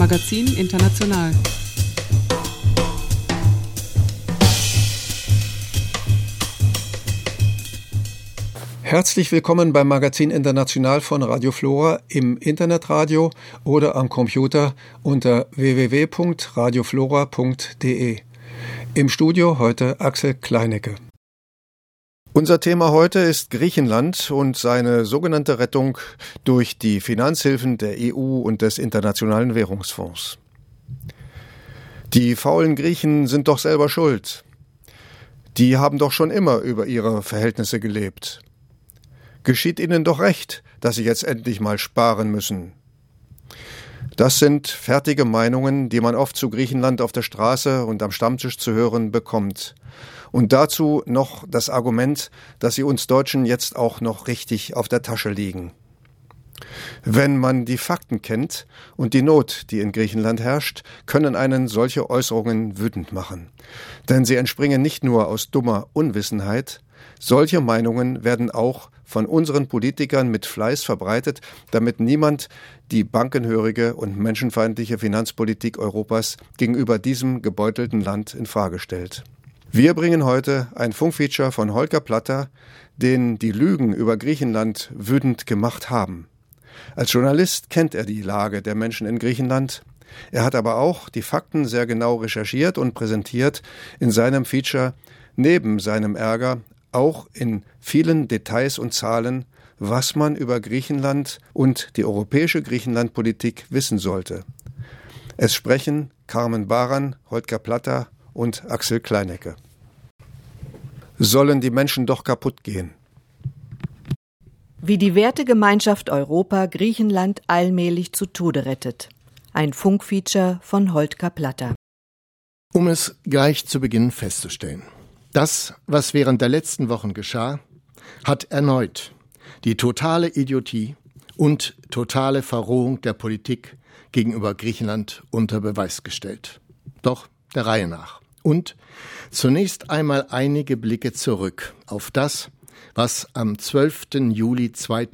Magazin International. Herzlich willkommen beim Magazin International von Radio Flora im Internetradio oder am Computer unter www.radioflora.de. Im Studio heute Axel Kleinecke. Unser Thema heute ist Griechenland und seine sogenannte Rettung durch die Finanzhilfen der EU und des Internationalen Währungsfonds. Die faulen Griechen sind doch selber schuld. Die haben doch schon immer über ihre Verhältnisse gelebt. Geschieht ihnen doch recht, dass sie jetzt endlich mal sparen müssen. Das sind fertige Meinungen, die man oft zu Griechenland auf der Straße und am Stammtisch zu hören bekommt. Und dazu noch das Argument, dass sie uns Deutschen jetzt auch noch richtig auf der Tasche liegen. Wenn man die Fakten kennt und die Not, die in Griechenland herrscht, können einen solche Äußerungen wütend machen. Denn sie entspringen nicht nur aus dummer Unwissenheit, solche Meinungen werden auch von unseren Politikern mit Fleiß verbreitet, damit niemand die bankenhörige und menschenfeindliche Finanzpolitik Europas gegenüber diesem gebeutelten Land in Frage stellt. Wir bringen heute ein Funkfeature von Holger Platter, den die Lügen über Griechenland wütend gemacht haben. Als Journalist kennt er die Lage der Menschen in Griechenland. Er hat aber auch die Fakten sehr genau recherchiert und präsentiert in seinem Feature neben seinem Ärger auch in vielen Details und Zahlen, was man über Griechenland und die europäische Griechenlandpolitik wissen sollte. Es sprechen Carmen Baran, Holger Platter und Axel Kleinecke. Sollen die Menschen doch kaputt gehen? Wie die Wertegemeinschaft Europa Griechenland allmählich zu Tode rettet. Ein Funkfeature von Holger Platter. Um es gleich zu Beginn festzustellen. Das, was während der letzten Wochen geschah, hat erneut die totale Idiotie und totale Verrohung der Politik gegenüber Griechenland unter Beweis gestellt. Doch der Reihe nach. Und zunächst einmal einige Blicke zurück auf das, was am 12. Juli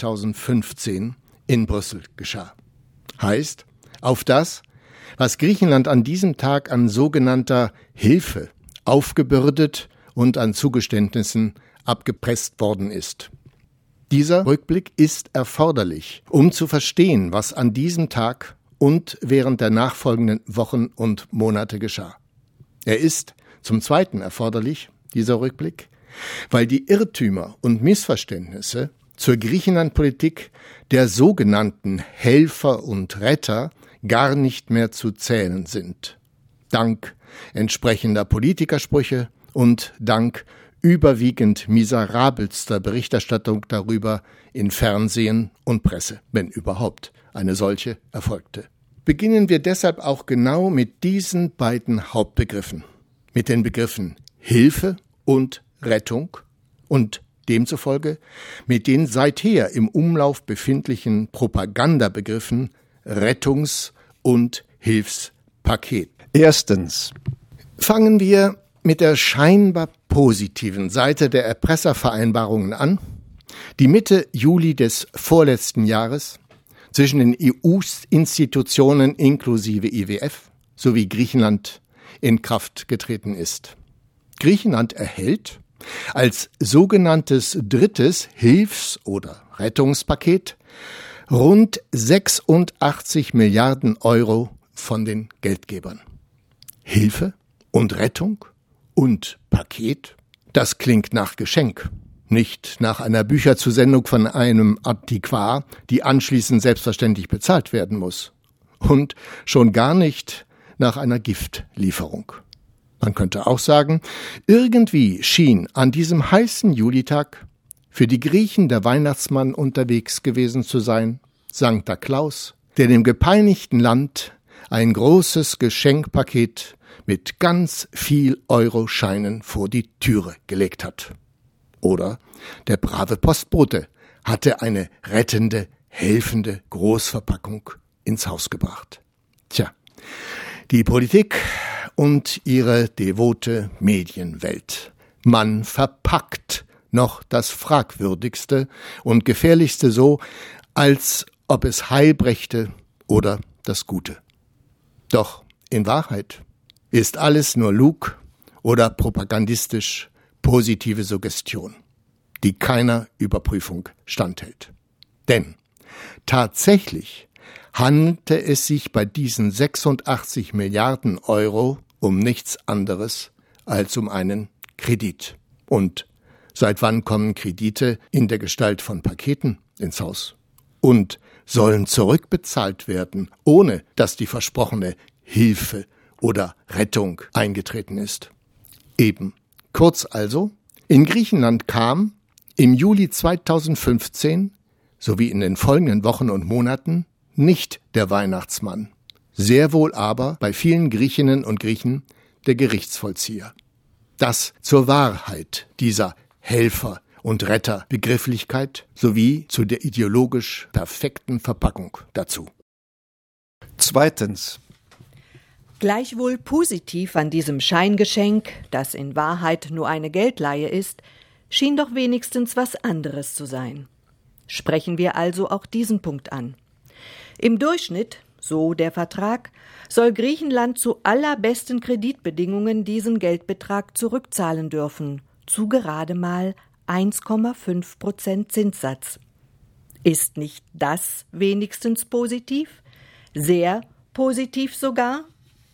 2015 in Brüssel geschah. Heißt, auf das, was Griechenland an diesem Tag an sogenannter Hilfe aufgebürdet und an Zugeständnissen abgepresst worden ist. Dieser Rückblick ist erforderlich, um zu verstehen, was an diesem Tag und während der nachfolgenden Wochen und Monate geschah. Er ist zum Zweiten erforderlich, dieser Rückblick, weil die Irrtümer und Missverständnisse zur Griechenlandpolitik der sogenannten Helfer und Retter gar nicht mehr zu zählen sind. Dank entsprechender Politikersprüche und dank überwiegend miserabelster Berichterstattung darüber in Fernsehen und Presse, wenn überhaupt eine solche erfolgte. Beginnen wir deshalb auch genau mit diesen beiden Hauptbegriffen, mit den Begriffen Hilfe und Rettung und demzufolge mit den seither im Umlauf befindlichen Propagandabegriffen Rettungs- und Hilfspaket. Erstens. Fangen wir mit der scheinbar positiven Seite der Erpresservereinbarungen an, die Mitte Juli des vorletzten Jahres zwischen den EU-Institutionen inklusive IWF sowie Griechenland in Kraft getreten ist. Griechenland erhält als sogenanntes drittes Hilfs- oder Rettungspaket rund 86 Milliarden Euro von den Geldgebern. Hilfe und Rettung und Paket? Das klingt nach Geschenk, nicht nach einer Bücherzusendung von einem Antiquar, die anschließend selbstverständlich bezahlt werden muss. Und schon gar nicht nach einer Giftlieferung. Man könnte auch sagen, irgendwie schien an diesem heißen Julitag für die Griechen der Weihnachtsmann unterwegs gewesen zu sein, Sancta Claus, der dem gepeinigten Land ein großes Geschenkpaket mit ganz viel Euroscheinen vor die Türe gelegt hat. Oder der brave Postbote hatte eine rettende, helfende Großverpackung ins Haus gebracht. Tja, die Politik und ihre devote Medienwelt. Man verpackt noch das Fragwürdigste und Gefährlichste so, als ob es Heil brächte oder das Gute. Doch in Wahrheit ist alles nur Lug oder propagandistisch positive Suggestion, die keiner Überprüfung standhält. Denn tatsächlich handelte es sich bei diesen 86 Milliarden Euro um nichts anderes als um einen Kredit. Und seit wann kommen Kredite in der Gestalt von Paketen ins Haus? Und sollen zurückbezahlt werden, ohne dass die versprochene Hilfe oder Rettung eingetreten ist? Eben. Kurz also, in Griechenland kam im Juli 2015 sowie in den folgenden Wochen und Monaten nicht der Weihnachtsmann, sehr wohl aber bei vielen Griechinnen und Griechen der Gerichtsvollzieher. Das zur Wahrheit dieser Helfer- und Retterbegrifflichkeit sowie zu der ideologisch perfekten Verpackung dazu. Zweitens. Gleichwohl positiv an diesem Scheingeschenk, das in Wahrheit nur eine Geldleihe ist, schien doch wenigstens was anderes zu sein. Sprechen wir also auch diesen Punkt an. Im Durchschnitt, so der Vertrag, soll Griechenland zu allerbesten Kreditbedingungen diesen Geldbetrag zurückzahlen dürfen, zu gerade mal 1,5% Zinssatz. Ist nicht das wenigstens positiv? Sehr positiv sogar?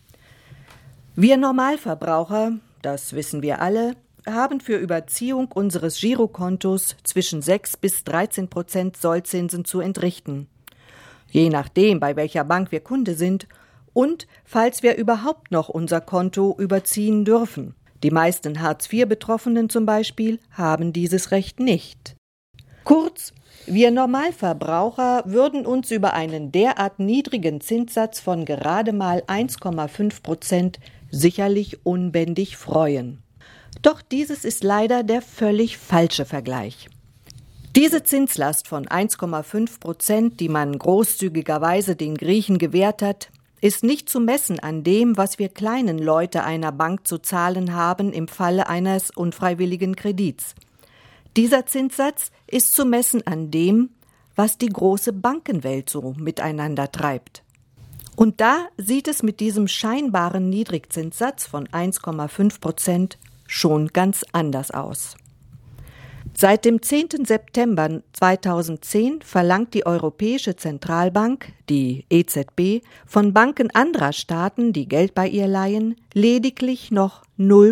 Wir Normalverbraucher, das wissen wir alle, haben für Überziehung unseres Girokontos zwischen 6 bis 13% Sollzinsen zu entrichten. Je nachdem, bei welcher Bank wir Kunde sind und falls wir überhaupt noch unser Konto überziehen dürfen. Die meisten Hartz-IV-Betroffenen zum Beispiel haben dieses Recht nicht. Kurz, wir Normalverbraucher würden uns über einen derart niedrigen Zinssatz von gerade mal 1,5% sicherlich unbändig freuen. Doch dieses ist leider der völlig falsche Vergleich. Diese Zinslast von 1,5%, die man großzügigerweise den Griechen gewährt hat, ist nicht zu messen an dem, was wir kleinen Leute einer Bank zu zahlen haben im Falle eines unfreiwilligen Kredits. Dieser Zinssatz ist zu messen an dem, was die große Bankenwelt so miteinander treibt. Und da sieht es mit diesem scheinbaren Niedrigzinssatz von 1,5% schon ganz anders aus. Seit dem 10. September 2010 verlangt die Europäische Zentralbank, die EZB, von Banken anderer Staaten, die Geld bei ihr leihen, lediglich noch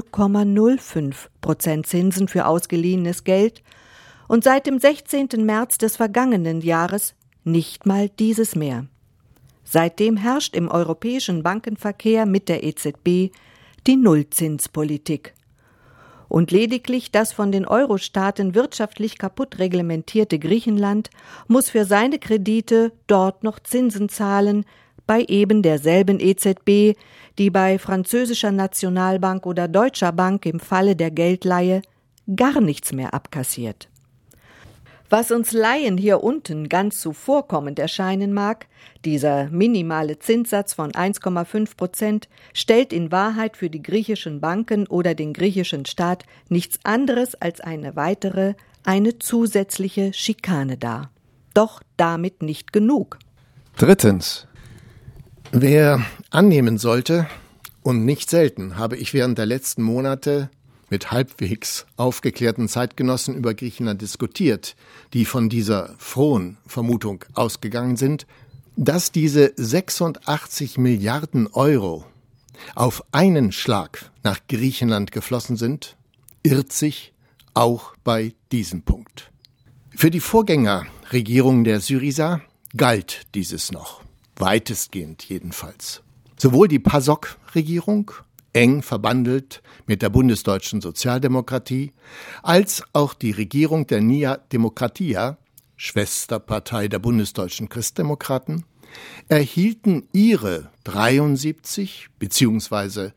0,05% Zinsen für ausgeliehenes Geld und seit dem 16. März des vergangenen Jahres nicht mal dieses mehr. Seitdem herrscht im europäischen Bankenverkehr mit der EZB die Nullzinspolitik. Und lediglich das von den Euro-Staaten wirtschaftlich kaputt reglementierte Griechenland muss für seine Kredite dort noch Zinsen zahlen, bei eben derselben EZB, die bei französischer Nationalbank oder Deutscher Bank im Falle der Geldleihe gar nichts mehr abkassiert. Was uns Laien hier unten ganz zuvorkommend erscheinen mag, dieser minimale Zinssatz von 1,5% stellt in Wahrheit für die griechischen Banken oder den griechischen Staat nichts anderes als eine zusätzliche Schikane dar. Doch damit nicht genug. Drittens. Wer annehmen sollte, und nicht selten habe ich während der letzten Monate mit halbwegs aufgeklärten Zeitgenossen über Griechenland diskutiert, die von dieser frohen Vermutung ausgegangen sind, dass diese 86 Milliarden Euro auf einen Schlag nach Griechenland geflossen sind, irrt sich auch bei diesem Punkt. Für die Vorgängerregierung der Syriza galt dieses noch, weitestgehend jedenfalls. Sowohl die PASOK-Regierung, eng verbandelt mit der bundesdeutschen Sozialdemokratie, als auch die Regierung der Nea Demokratia, Schwesterpartei der bundesdeutschen Christdemokraten, erhielten ihre 73 bzw.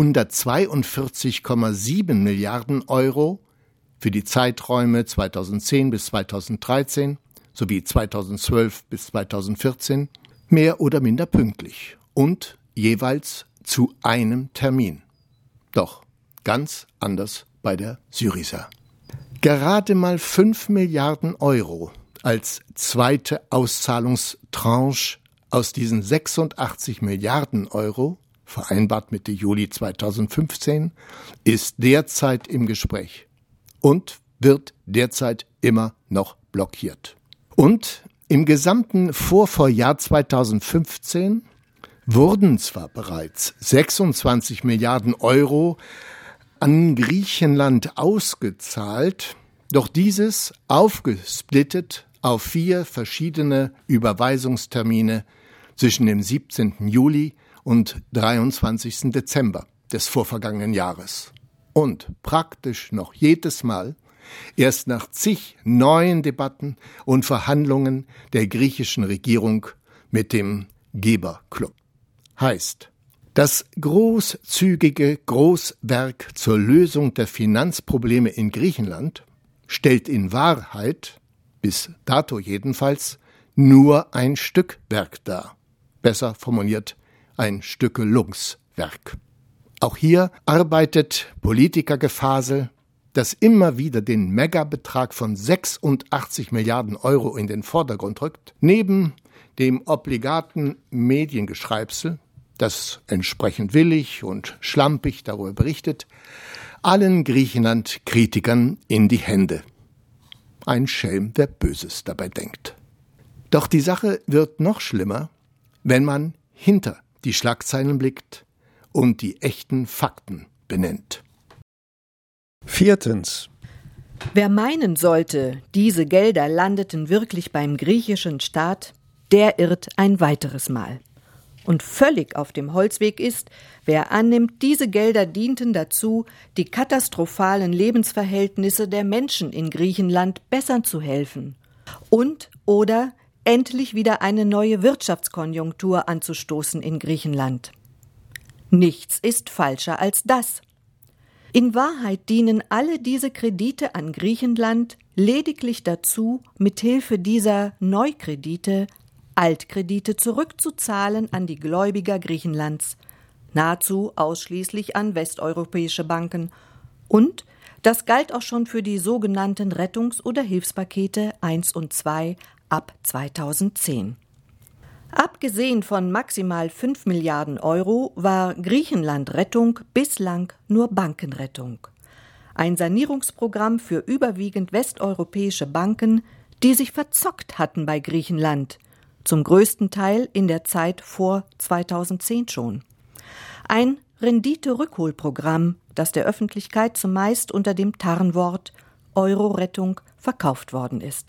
142,7 Milliarden Euro für die Zeiträume 2010 bis 2013 sowie 2012 bis 2014 mehr oder minder pünktlich und jeweils zu einem Termin. Doch ganz anders bei der Syriza. Gerade mal 5 Milliarden Euro als zweite Auszahlungstranche aus diesen 86 Milliarden Euro, vereinbart Mitte Juli 2015, ist derzeit im Gespräch und wird derzeit immer noch blockiert. Und im gesamten Vorvorjahr 2015 wurden zwar bereits 26 Milliarden Euro an Griechenland ausgezahlt, doch dieses aufgesplittet auf 4 verschiedene Überweisungstermine zwischen dem 17. Juli und 23. Dezember des vorvergangenen Jahres. Und praktisch noch jedes Mal erst nach zig neuen Debatten und Verhandlungen der griechischen Regierung mit dem Geberclub. Heißt, das großzügige Großwerk zur Lösung der Finanzprobleme in Griechenland stellt in Wahrheit, bis dato jedenfalls, nur ein Stückwerk dar. Besser formuliert, ein Stückelungswerk. Auch hier arbeitet Politikergefasel, das immer wieder den Megabetrag von 86 Milliarden Euro in den Vordergrund rückt, neben dem obligaten Mediengeschreibsel, das entsprechend willig und schlampig darüber berichtet, allen Griechenland-Kritikern in die Hände. Ein Schelm, wer Böses dabei denkt. Doch die Sache wird noch schlimmer, wenn man hinter die Schlagzeilen blickt und die echten Fakten benennt. 4. Wer meinen sollte, diese Gelder landeten wirklich beim griechischen Staat, der irrt ein weiteres Mal. Und völlig auf dem Holzweg ist, wer annimmt, diese Gelder dienten dazu, die katastrophalen Lebensverhältnisse der Menschen in Griechenland bessern zu helfen und oder endlich wieder eine neue Wirtschaftskonjunktur anzustoßen in Griechenland. Nichts ist falscher als das. In Wahrheit dienen alle diese Kredite an Griechenland lediglich dazu, mithilfe dieser Neukredite Altkredite zurückzuzahlen an die Gläubiger Griechenlands, nahezu ausschließlich an westeuropäische Banken. Und das galt auch schon für die sogenannten Rettungs- oder Hilfspakete 1 und 2 ab 2010. Abgesehen von maximal 5 Milliarden Euro war Griechenland-Rettung bislang nur Bankenrettung. Ein Sanierungsprogramm für überwiegend westeuropäische Banken, die sich verzockt hatten bei Griechenland, zum größten Teil in der Zeit vor 2010 schon. Ein Rendite-Rückholprogramm, das der Öffentlichkeit zumeist unter dem Tarnwort Euro-Rettung verkauft worden ist.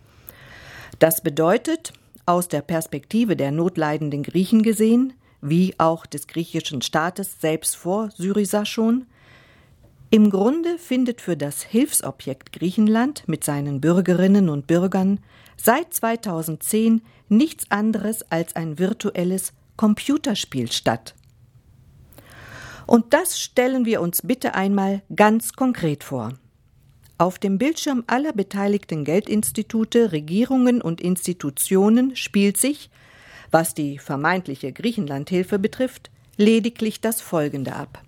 Das bedeutet, aus der Perspektive der notleidenden Griechen gesehen, wie auch des griechischen Staates selbst vor Syriza schon, im Grunde findet für das Hilfsobjekt Griechenland mit seinen Bürgerinnen und Bürgern seit 2010 nichts anderes als ein virtuelles Computerspiel statt. Und das stellen wir uns bitte einmal ganz konkret vor. Auf dem Bildschirm aller beteiligten Geldinstitute, Regierungen und Institutionen spielt sich, was die vermeintliche Griechenlandhilfe betrifft, lediglich das Folgende ab.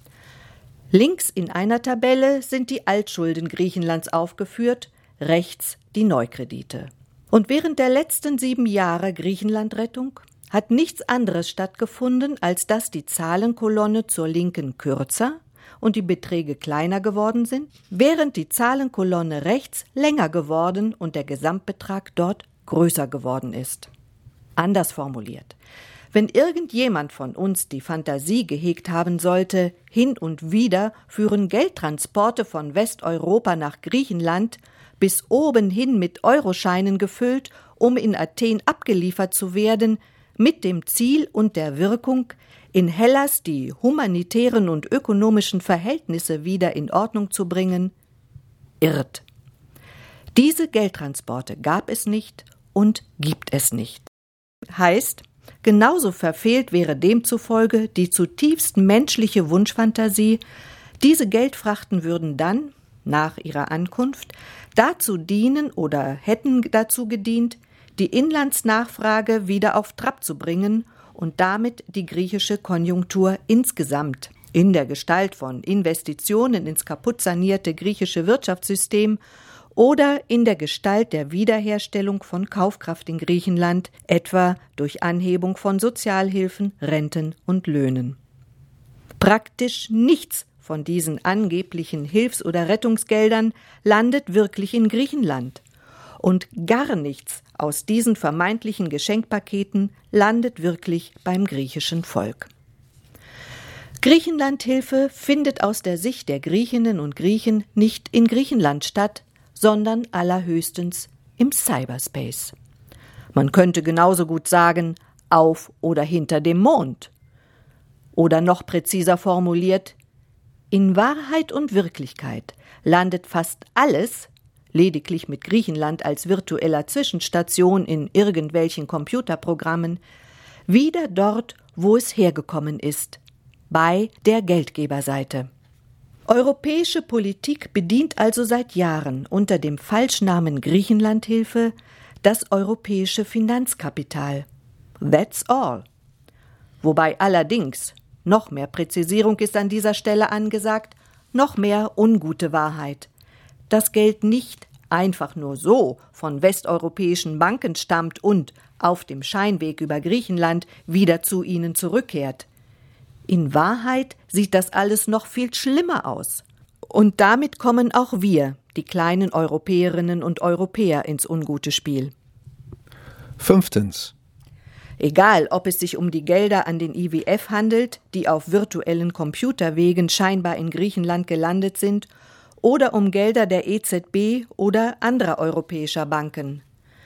Links in einer Tabelle sind die Altschulden Griechenlands aufgeführt, rechts die Neukredite. Und während der letzten 7 Jahre Griechenlandrettung hat nichts anderes stattgefunden, als dass die Zahlenkolonne zur Linken kürzer und die Beträge kleiner geworden sind, während die Zahlenkolonne rechts länger geworden und der Gesamtbetrag dort größer geworden ist. Anders formuliert: Wenn irgendjemand von uns die Fantasie gehegt haben sollte, hin und wieder führen Geldtransporte von Westeuropa nach Griechenland, bis oben hin mit Euroscheinen gefüllt, um in Athen abgeliefert zu werden, mit dem Ziel und der Wirkung, in Hellas die humanitären und ökonomischen Verhältnisse wieder in Ordnung zu bringen, irrt. Diese Geldtransporte gab es nicht und gibt es nicht. Heißt, genauso verfehlt wäre demzufolge die zutiefst menschliche Wunschfantasie, diese Geldfrachten würden dann, nach ihrer Ankunft, dazu dienen oder hätten dazu gedient, die Inlandsnachfrage wieder auf Trab zu bringen und damit die griechische Konjunktur insgesamt in der Gestalt von Investitionen ins kaputt sanierte griechische Wirtschaftssystem oder in der Gestalt der Wiederherstellung von Kaufkraft in Griechenland, etwa durch Anhebung von Sozialhilfen, Renten und Löhnen. Praktisch nichts von diesen angeblichen Hilfs- oder Rettungsgeldern landet wirklich in Griechenland. Und gar nichts aus diesen vermeintlichen Geschenkpaketen landet wirklich beim griechischen Volk. Griechenlandhilfe findet aus der Sicht der Griechinnen und Griechen nicht in Griechenland statt, sondern allerhöchstens im Cyberspace. Man könnte genauso gut sagen, auf oder hinter dem Mond. Oder noch präziser formuliert, in Wahrheit und Wirklichkeit landet fast alles, lediglich mit Griechenland als virtueller Zwischenstation in irgendwelchen Computerprogrammen, wieder dort, wo es hergekommen ist, bei der Geldgeberseite. Europäische Politik bedient also seit Jahren unter dem Falschnamen Griechenlandhilfe das europäische Finanzkapital. That's all. Wobei allerdings, noch mehr Präzisierung ist an dieser Stelle angesagt, noch mehr ungute Wahrheit. Das Geld nicht einfach nur so von westeuropäischen Banken stammt und auf dem Scheinweg über Griechenland wieder zu ihnen zurückkehrt. In Wahrheit sieht das alles noch viel schlimmer aus. Und damit kommen auch wir, die kleinen Europäerinnen und Europäer, ins ungute Spiel. 5. Egal, ob es sich um die Gelder an den IWF handelt, die auf virtuellen Computerwegen scheinbar in Griechenland gelandet sind, oder um Gelder der EZB oder anderer europäischer Banken.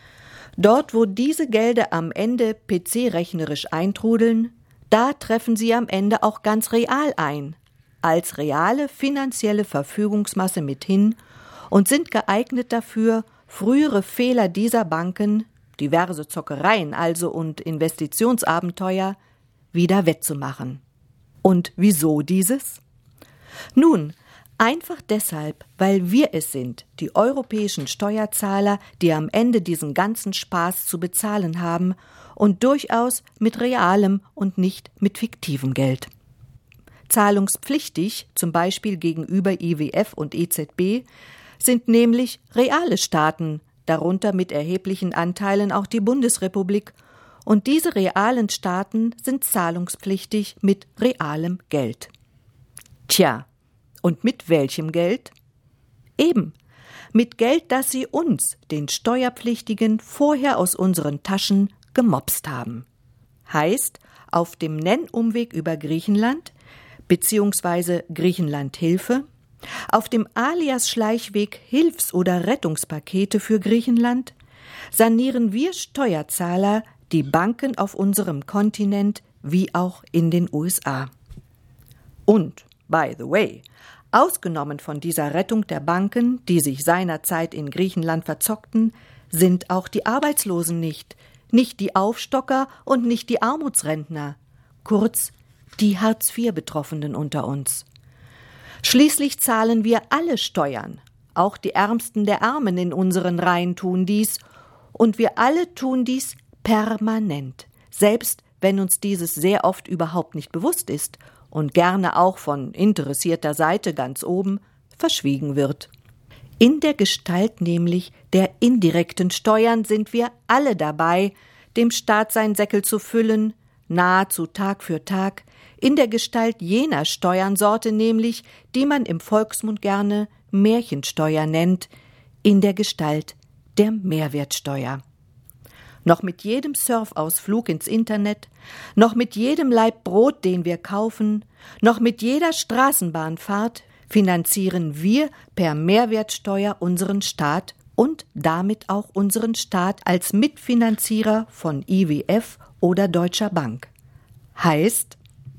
Dort, wo diese Gelder am Ende PC-rechnerisch eintrudeln, da treffen sie am Ende auch ganz real ein, als reale finanzielle Verfügungsmasse mithin und sind geeignet dafür, frühere Fehler dieser Banken, diverse Zockereien also und Investitionsabenteuer, wieder wettzumachen. Und wieso dieses? Nun, einfach deshalb, weil wir es sind, die europäischen Steuerzahler, die am Ende diesen ganzen Spaß zu bezahlen haben und durchaus mit realem und nicht mit fiktivem Geld. Zahlungspflichtig, zum Beispiel gegenüber IWF und EZB, sind nämlich reale Staaten, darunter mit erheblichen Anteilen auch die Bundesrepublik, und diese realen Staaten sind zahlungspflichtig mit realem Geld. Tja, und mit welchem Geld? Eben, mit Geld, das sie uns, den Steuerpflichtigen, vorher aus unseren Taschen gemopst haben. Heißt, auf dem Nennumweg über Griechenland bzw. Griechenlandhilfe, auf dem Alias-Schleichweg Hilfs- oder Rettungspakete für Griechenland, sanieren wir Steuerzahler die Banken auf unserem Kontinent wie auch in den USA. Und, by the way, ausgenommen von dieser Rettung der Banken, die sich seinerzeit in Griechenland verzockten, sind auch die Arbeitslosen nicht die Aufstocker und nicht die Armutsrentner, kurz die Hartz-IV-Betroffenen unter uns. Schließlich zahlen wir alle Steuern, auch die Ärmsten der Armen in unseren Reihen tun dies, und wir alle tun dies permanent, selbst wenn uns dieses sehr oft überhaupt nicht bewusst ist und gerne auch von interessierter Seite ganz oben verschwiegen wird. In der Gestalt nämlich der indirekten Steuern sind wir alle dabei, dem Staat sein Säckel zu füllen, nahezu Tag für Tag, in der Gestalt jener Steuernsorte nämlich, die man im Volksmund gerne Märchensteuer nennt, in der Gestalt der Mehrwertsteuer. Noch mit jedem Surfausflug ins Internet, noch mit jedem Laib Brot, den wir kaufen, noch mit jeder Straßenbahnfahrt finanzieren wir per Mehrwertsteuer unseren Staat und damit auch unseren Staat als Mitfinanzierer von IWF oder Deutscher Bank. Heißt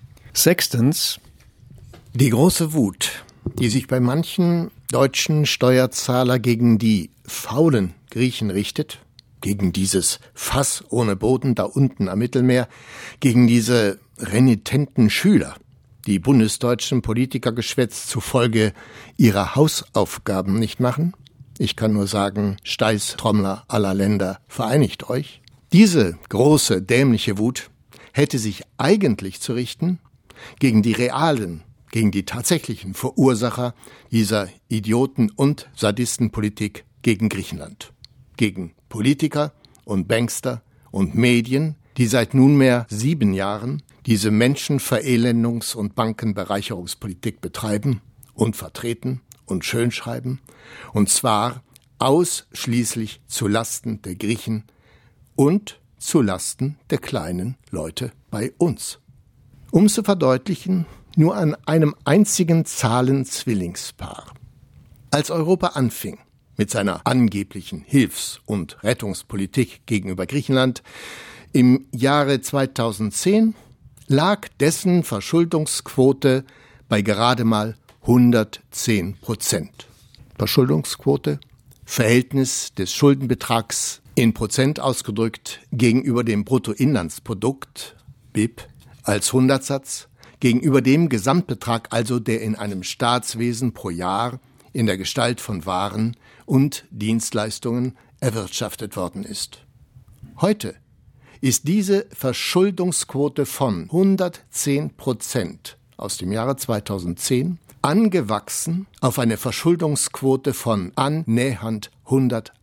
6. Die große Wut, die sich bei manchen deutschen Steuerzahler gegen die faulen Griechen richtet, gegen dieses Fass ohne Boden da unten am Mittelmeer, gegen diese renitenten Schüler, die bundesdeutschen Politikergeschwätz zufolge ihrer Hausaufgaben nicht machen. Ich kann nur sagen, Steißtrommler aller Länder, vereinigt euch. Diese große, dämliche Wut hätte sich eigentlich zu richten gegen die realen, gegen die tatsächlichen Verursacher dieser Idioten- und Sadistenpolitik gegen Griechenland, gegen Politiker und Bankster und Medien, die seit nunmehr 7 Jahren diese Menschenverelendungs- und Bankenbereicherungspolitik betreiben und vertreten und schönschreiben, und zwar ausschließlich zulasten der Griechen und zulasten der kleinen Leute bei uns. Um zu verdeutlichen, nur an einem einzigen Zahlenzwillingspaar. Als Europa anfing mit seiner angeblichen Hilfs- und Rettungspolitik gegenüber Griechenland im Jahre 2010, lag dessen Verschuldungsquote bei gerade mal 110%. Verschuldungsquote, Verhältnis des Schuldenbetrags in Prozent ausgedrückt gegenüber dem Bruttoinlandsprodukt, BIP, als Hundertsatz, gegenüber dem Gesamtbetrag also, der in einem Staatswesen pro Jahr in der Gestalt von Waren und Dienstleistungen erwirtschaftet worden ist. Heute ist diese Verschuldungsquote von 110% aus dem Jahre 2010 angewachsen auf eine Verschuldungsquote von annähernd 180%.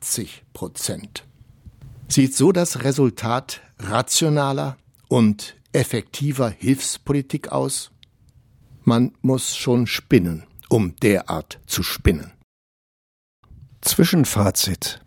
Sieht so das Resultat rationaler und effektiver Hilfspolitik aus? Man muss schon spinnen, um derart zu spinnen. Zwischenfazit.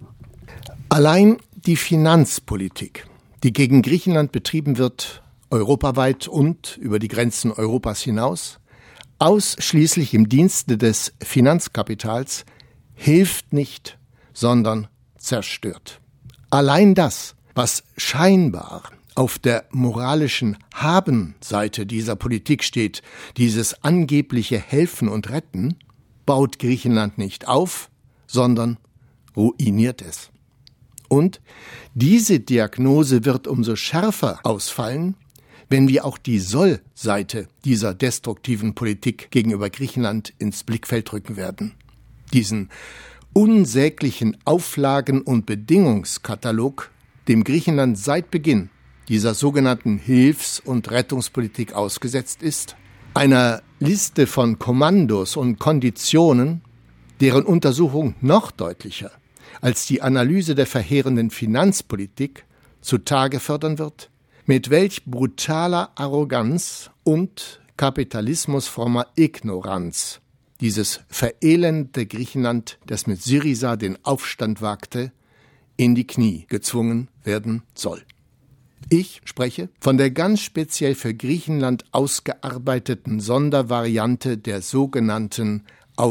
Allein die Finanzpolitik, die gegen Griechenland betrieben wird, europaweit und über die Grenzen Europas hinaus, ausschließlich im Dienste des Finanzkapitals, hilft nicht, sondern zerstört. Allein das, was scheinbar auf der moralischen Habenseite dieser Politik steht, dieses angebliche Helfen und Retten, baut Griechenland nicht auf, sondern ruiniert es. Und diese Diagnose wird umso schärfer ausfallen, wenn wir auch die Soll-Seite dieser destruktiven Politik gegenüber Griechenland ins Blickfeld rücken werden. Diesen unsäglichen Auflagen- und Bedingungskatalog, dem Griechenland seit Beginn dieser sogenannten Hilfs- und Rettungspolitik ausgesetzt ist, einer Liste von Kommandos und Konditionen, deren Untersuchung noch deutlicher als die Analyse der verheerenden Finanzpolitik zutage fördern wird, mit welch brutaler Arroganz und kapitalismusfrommer Ignoranz dieses verelendete Griechenland, das mit Syriza den Aufstand wagte, in die Knie gezwungen werden soll. Ich spreche von der ganz speziell für Griechenland ausgearbeiteten Sondervariante der sogenannten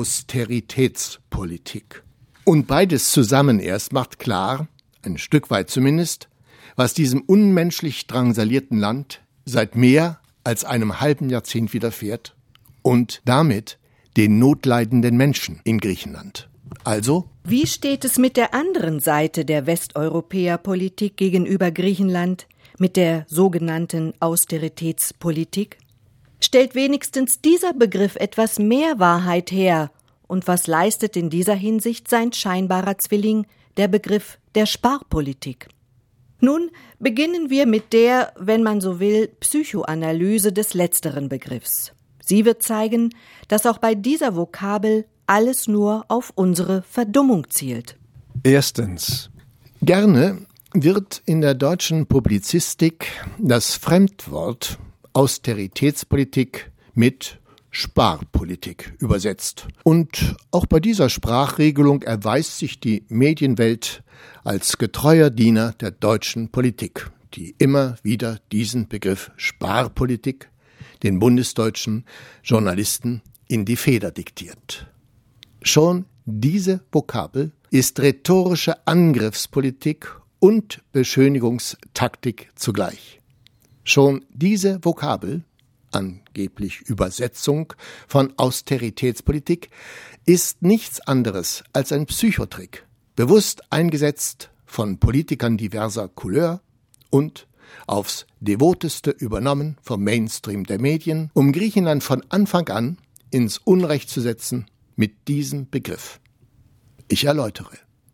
Austeritätspolitik. Und beides zusammen erst macht klar, ein Stück weit zumindest, was diesem unmenschlich drangsalierten Land seit mehr als einem halben Jahrzehnt widerfährt und damit den notleidenden Menschen in Griechenland. Also, wie steht es mit der anderen Seite der Westeuropäerpolitik gegenüber Griechenland, mit der sogenannten Austeritätspolitik? Stellt wenigstens dieser Begriff etwas mehr Wahrheit her? Und was leistet in dieser Hinsicht sein scheinbarer Zwilling, der Begriff der Sparpolitik? Nun beginnen wir mit der, wenn man so will, Psychoanalyse des letzteren Begriffs. Sie wird zeigen, dass auch bei dieser Vokabel alles nur auf unsere Verdummung zielt. Erstens. Gerne wird in der deutschen Publizistik das Fremdwort Austeritätspolitik mit Sparpolitik übersetzt. Und auch bei dieser Sprachregelung erweist sich die Medienwelt als getreuer Diener der deutschen Politik, die immer wieder diesen Begriff Sparpolitik den bundesdeutschen Journalisten in die Feder diktiert. Schon diese Vokabel ist rhetorische Angriffspolitik und Beschönigungstaktik zugleich. Schon diese Vokabel, angeblich Übersetzung von Austeritätspolitik, ist nichts anderes als ein Psychotrick, bewusst eingesetzt von Politikern diverser Couleur und aufs Devoteste übernommen vom Mainstream der Medien, um Griechenland von Anfang an ins Unrecht zu setzen mit diesem Begriff. Ich erläutere.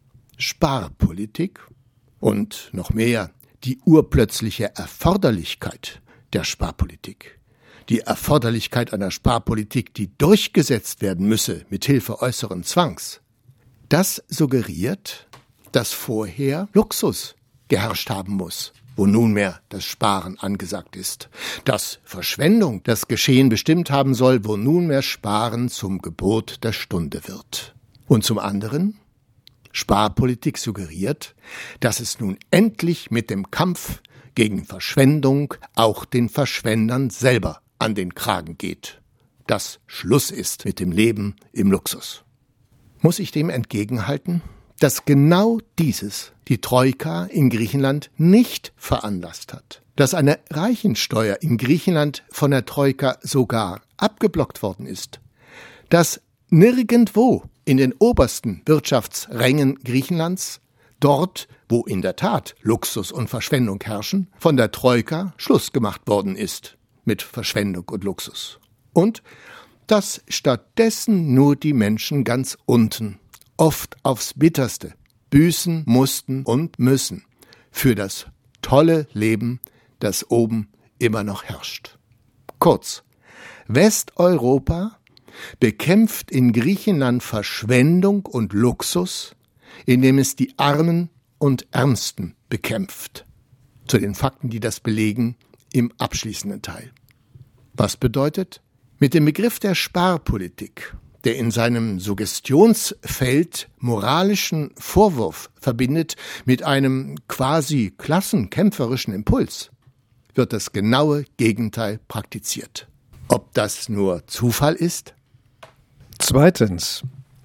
Sparpolitik und noch mehr die urplötzliche Erforderlichkeit der Sparpolitik. Die Erforderlichkeit einer Sparpolitik, die durchgesetzt werden müsse mit Hilfe äußeren Zwangs. Das suggeriert, dass vorher Luxus geherrscht haben muss, wo nunmehr das Sparen angesagt ist, dass Verschwendung das Geschehen bestimmt haben soll, wo nunmehr Sparen zum Gebot der Stunde wird. Und zum anderen, Sparpolitik suggeriert, dass es nun endlich mit dem Kampf gegen Verschwendung auch den Verschwendern selber an den Kragen geht, dass Schluss ist mit dem Leben im Luxus. Muss ich dem entgegenhalten, dass genau dieses die Troika in Griechenland nicht veranlasst hat, dass eine Reichensteuer in Griechenland von der Troika sogar abgeblockt worden ist, dass nirgendwo in den obersten Wirtschaftsrängen Griechenlands, dort, wo in der Tat Luxus und Verschwendung herrschen, von der Troika Schluss gemacht worden ist mit Verschwendung und Luxus. Und dass stattdessen nur die Menschen ganz unten, oft aufs Bitterste, büßen mussten und müssen für das tolle Leben, das oben immer noch herrscht. Kurz, Westeuropa bekämpft in Griechenland Verschwendung und Luxus, indem es die Armen und Ärmsten bekämpft. Zu den Fakten, die das belegen, im abschließenden Teil. Was bedeutet? Mit dem Begriff der Sparpolitik, der in seinem Suggestionsfeld moralischen Vorwurf verbindet mit einem quasi klassenkämpferischen Impuls, wird das genaue Gegenteil praktiziert. Ob das nur Zufall ist? Zweitens.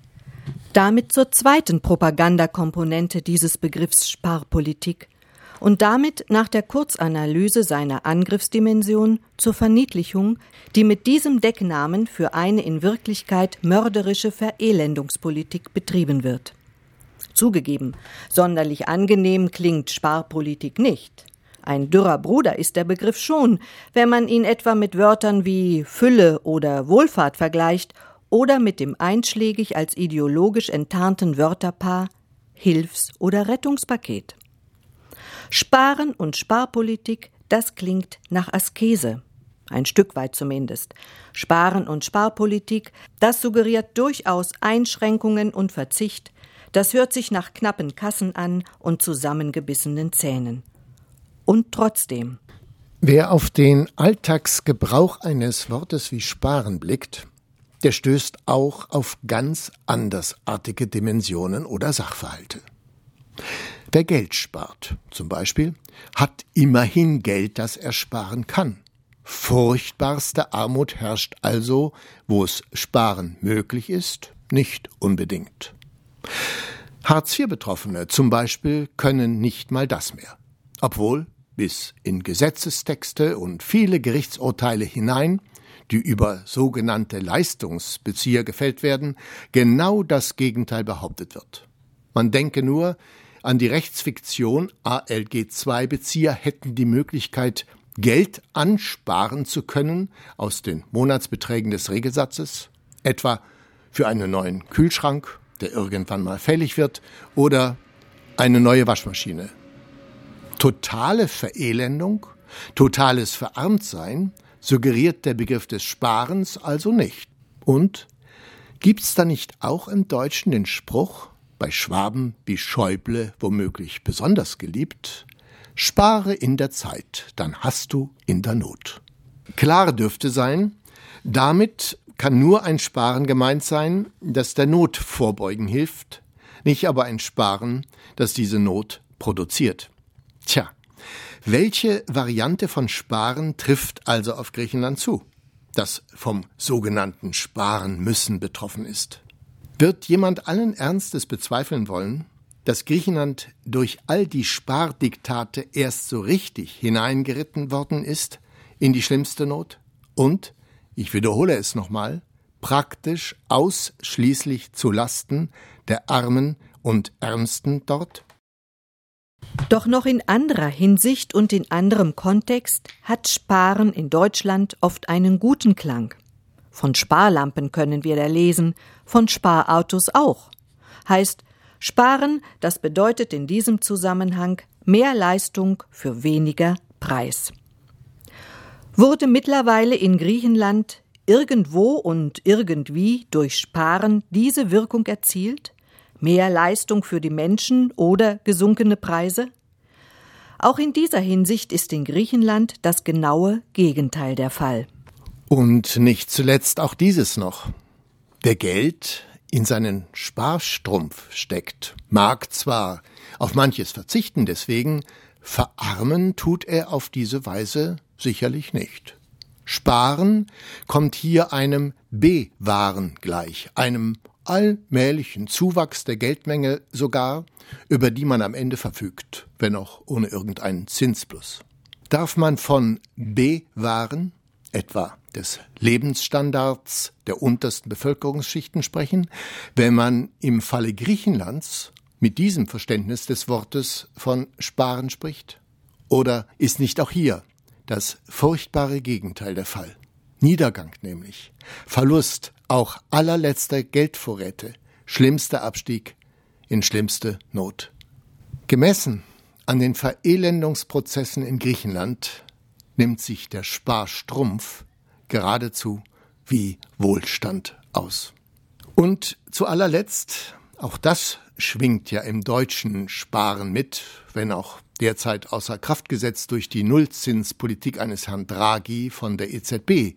Damit zur zweiten Propagandakomponente dieses Begriffs Sparpolitik und damit nach der Kurzanalyse seiner Angriffsdimension zur Verniedlichung, die mit diesem Decknamen für eine in Wirklichkeit mörderische Verelendungspolitik betrieben wird. Zugegeben, sonderlich angenehm klingt Sparpolitik nicht. Ein dürrer Bruder ist der Begriff schon, wenn man ihn etwa mit Wörtern wie Fülle oder Wohlfahrt vergleicht oder mit dem einschlägig als ideologisch enttarnten Wörterpaar Hilfs- oder Rettungspaket. Sparen und Sparpolitik, das klingt nach Askese. Ein Stück weit zumindest. Sparen und Sparpolitik, das suggeriert durchaus Einschränkungen und Verzicht. Das hört sich nach knappen Kassen an und zusammengebissenen Zähnen. Und trotzdem. Wer auf den Alltagsgebrauch eines Wortes wie Sparen blickt, der stößt auch auf ganz andersartige Dimensionen oder Sachverhalte. Wer Geld spart, zum Beispiel, hat immerhin Geld, das er sparen kann. Furchtbarste Armut herrscht also, wo es Sparen möglich ist, nicht unbedingt. Hartz-IV-Betroffene zum Beispiel können nicht mal das mehr, obwohl bis in Gesetzestexte und viele Gerichtsurteile hinein, die über sogenannte Leistungsbezieher gefällt werden, genau das Gegenteil behauptet wird. Man denke nur an die Rechtsfiktion, ALG-II-Bezieher hätten die Möglichkeit, Geld ansparen zu können aus den Monatsbeträgen des Regelsatzes, etwa für einen neuen Kühlschrank, der irgendwann mal fällig wird, oder eine neue Waschmaschine. Totale Verelendung, totales Verarmtsein suggeriert der Begriff des Sparens also nicht. Und gibt's da nicht auch im Deutschen den Spruch, bei Schwaben wie Schäuble womöglich besonders geliebt: Spare in der Zeit, dann hast du in der Not. Klar dürfte sein, damit kann nur ein Sparen gemeint sein, das der Not vorbeugen hilft, nicht aber ein Sparen, das diese Not produziert. Tja, welche Variante von Sparen trifft also auf Griechenland zu, das vom sogenannten Sparen müssen betroffen ist? Wird jemand allen Ernstes bezweifeln wollen, dass Griechenland durch all die Spardiktate erst so richtig hineingeritten worden ist in die schlimmste Not und, ich wiederhole es nochmal, praktisch ausschließlich zu Lasten der Armen und Ärmsten dort? Doch noch in anderer Hinsicht und in anderem Kontext hat Sparen in Deutschland oft einen guten Klang. Von Sparlampen können wir da lesen, von Sparautos auch. Heißt, Sparen, das bedeutet in diesem Zusammenhang mehr Leistung für weniger Preis. Wurde mittlerweile in Griechenland irgendwo und irgendwie durch Sparen diese Wirkung erzielt? Mehr Leistung für die Menschen oder gesunkene Preise? Auch in dieser Hinsicht ist in Griechenland das genaue Gegenteil der Fall. Und nicht zuletzt auch dieses noch. Wer Geld in seinen Sparstrumpf steckt, mag zwar auf manches verzichten, deswegen verarmen tut er auf diese Weise sicherlich nicht. Sparen kommt hier einem Bewahren gleich, einem allmählichen Zuwachs der Geldmenge sogar, über die man am Ende verfügt, wenn auch ohne irgendeinen Zinsplus. Darf man von Bewahren, etwa des Lebensstandards der untersten Bevölkerungsschichten sprechen, wenn man im Falle Griechenlands mit diesem Verständnis des Wortes von Sparen spricht? Oder ist nicht auch hier das furchtbare Gegenteil der Fall? Niedergang nämlich, Verlust auch allerletzter Geldvorräte, schlimmster Abstieg in schlimmste Not. Gemessen an den Verelendungsprozessen in Griechenland nimmt sich der Sparstrumpf geradezu wie Wohlstand aus. Und zu allerletzt, auch das schwingt ja im deutschen Sparen mit, wenn auch derzeit außer Kraft gesetzt durch die Nullzinspolitik eines Herrn Draghi von der EZB.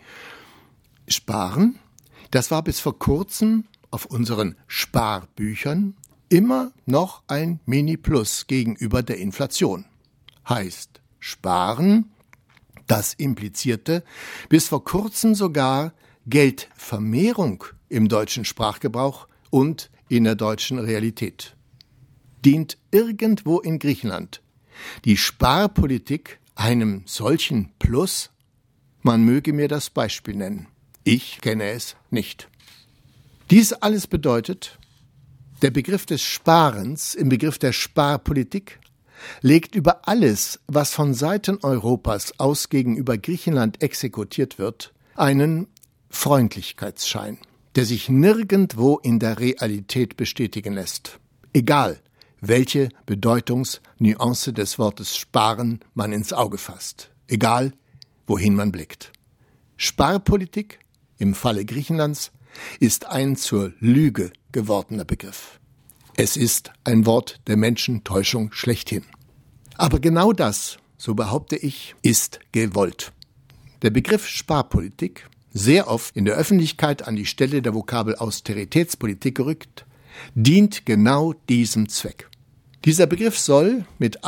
Sparen, das war bis vor kurzem auf unseren Sparbüchern immer noch ein Mini-Plus gegenüber der Inflation. Heißt, Sparen, das implizierte bis vor kurzem sogar Geldvermehrung im deutschen Sprachgebrauch und in der deutschen Realität. Dient irgendwo in Griechenland die Sparpolitik einem solchen Plus? Man möge mir das Beispiel nennen. Ich kenne es nicht. Dies alles bedeutet, der Begriff des Sparens im Begriff der Sparpolitik legt über alles, was von Seiten Europas aus gegenüber Griechenland exekutiert wird, einen Freundlichkeitsschein, der sich nirgendwo in der Realität bestätigen lässt. Egal, welche Bedeutungsnuance des Wortes Sparen man ins Auge fasst. Egal, wohin man blickt. Sparpolitik im Falle Griechenlands ist ein zur Lüge gewordener Begriff. Es ist ein Wort der Menschentäuschung schlechthin. Aber genau das, so behaupte ich, ist gewollt. Der Begriff Sparpolitik, sehr oft in der Öffentlichkeit an die Stelle der Vokabel Austeritätspolitik gerückt, dient genau diesem Zweck. Dieser Begriff soll mit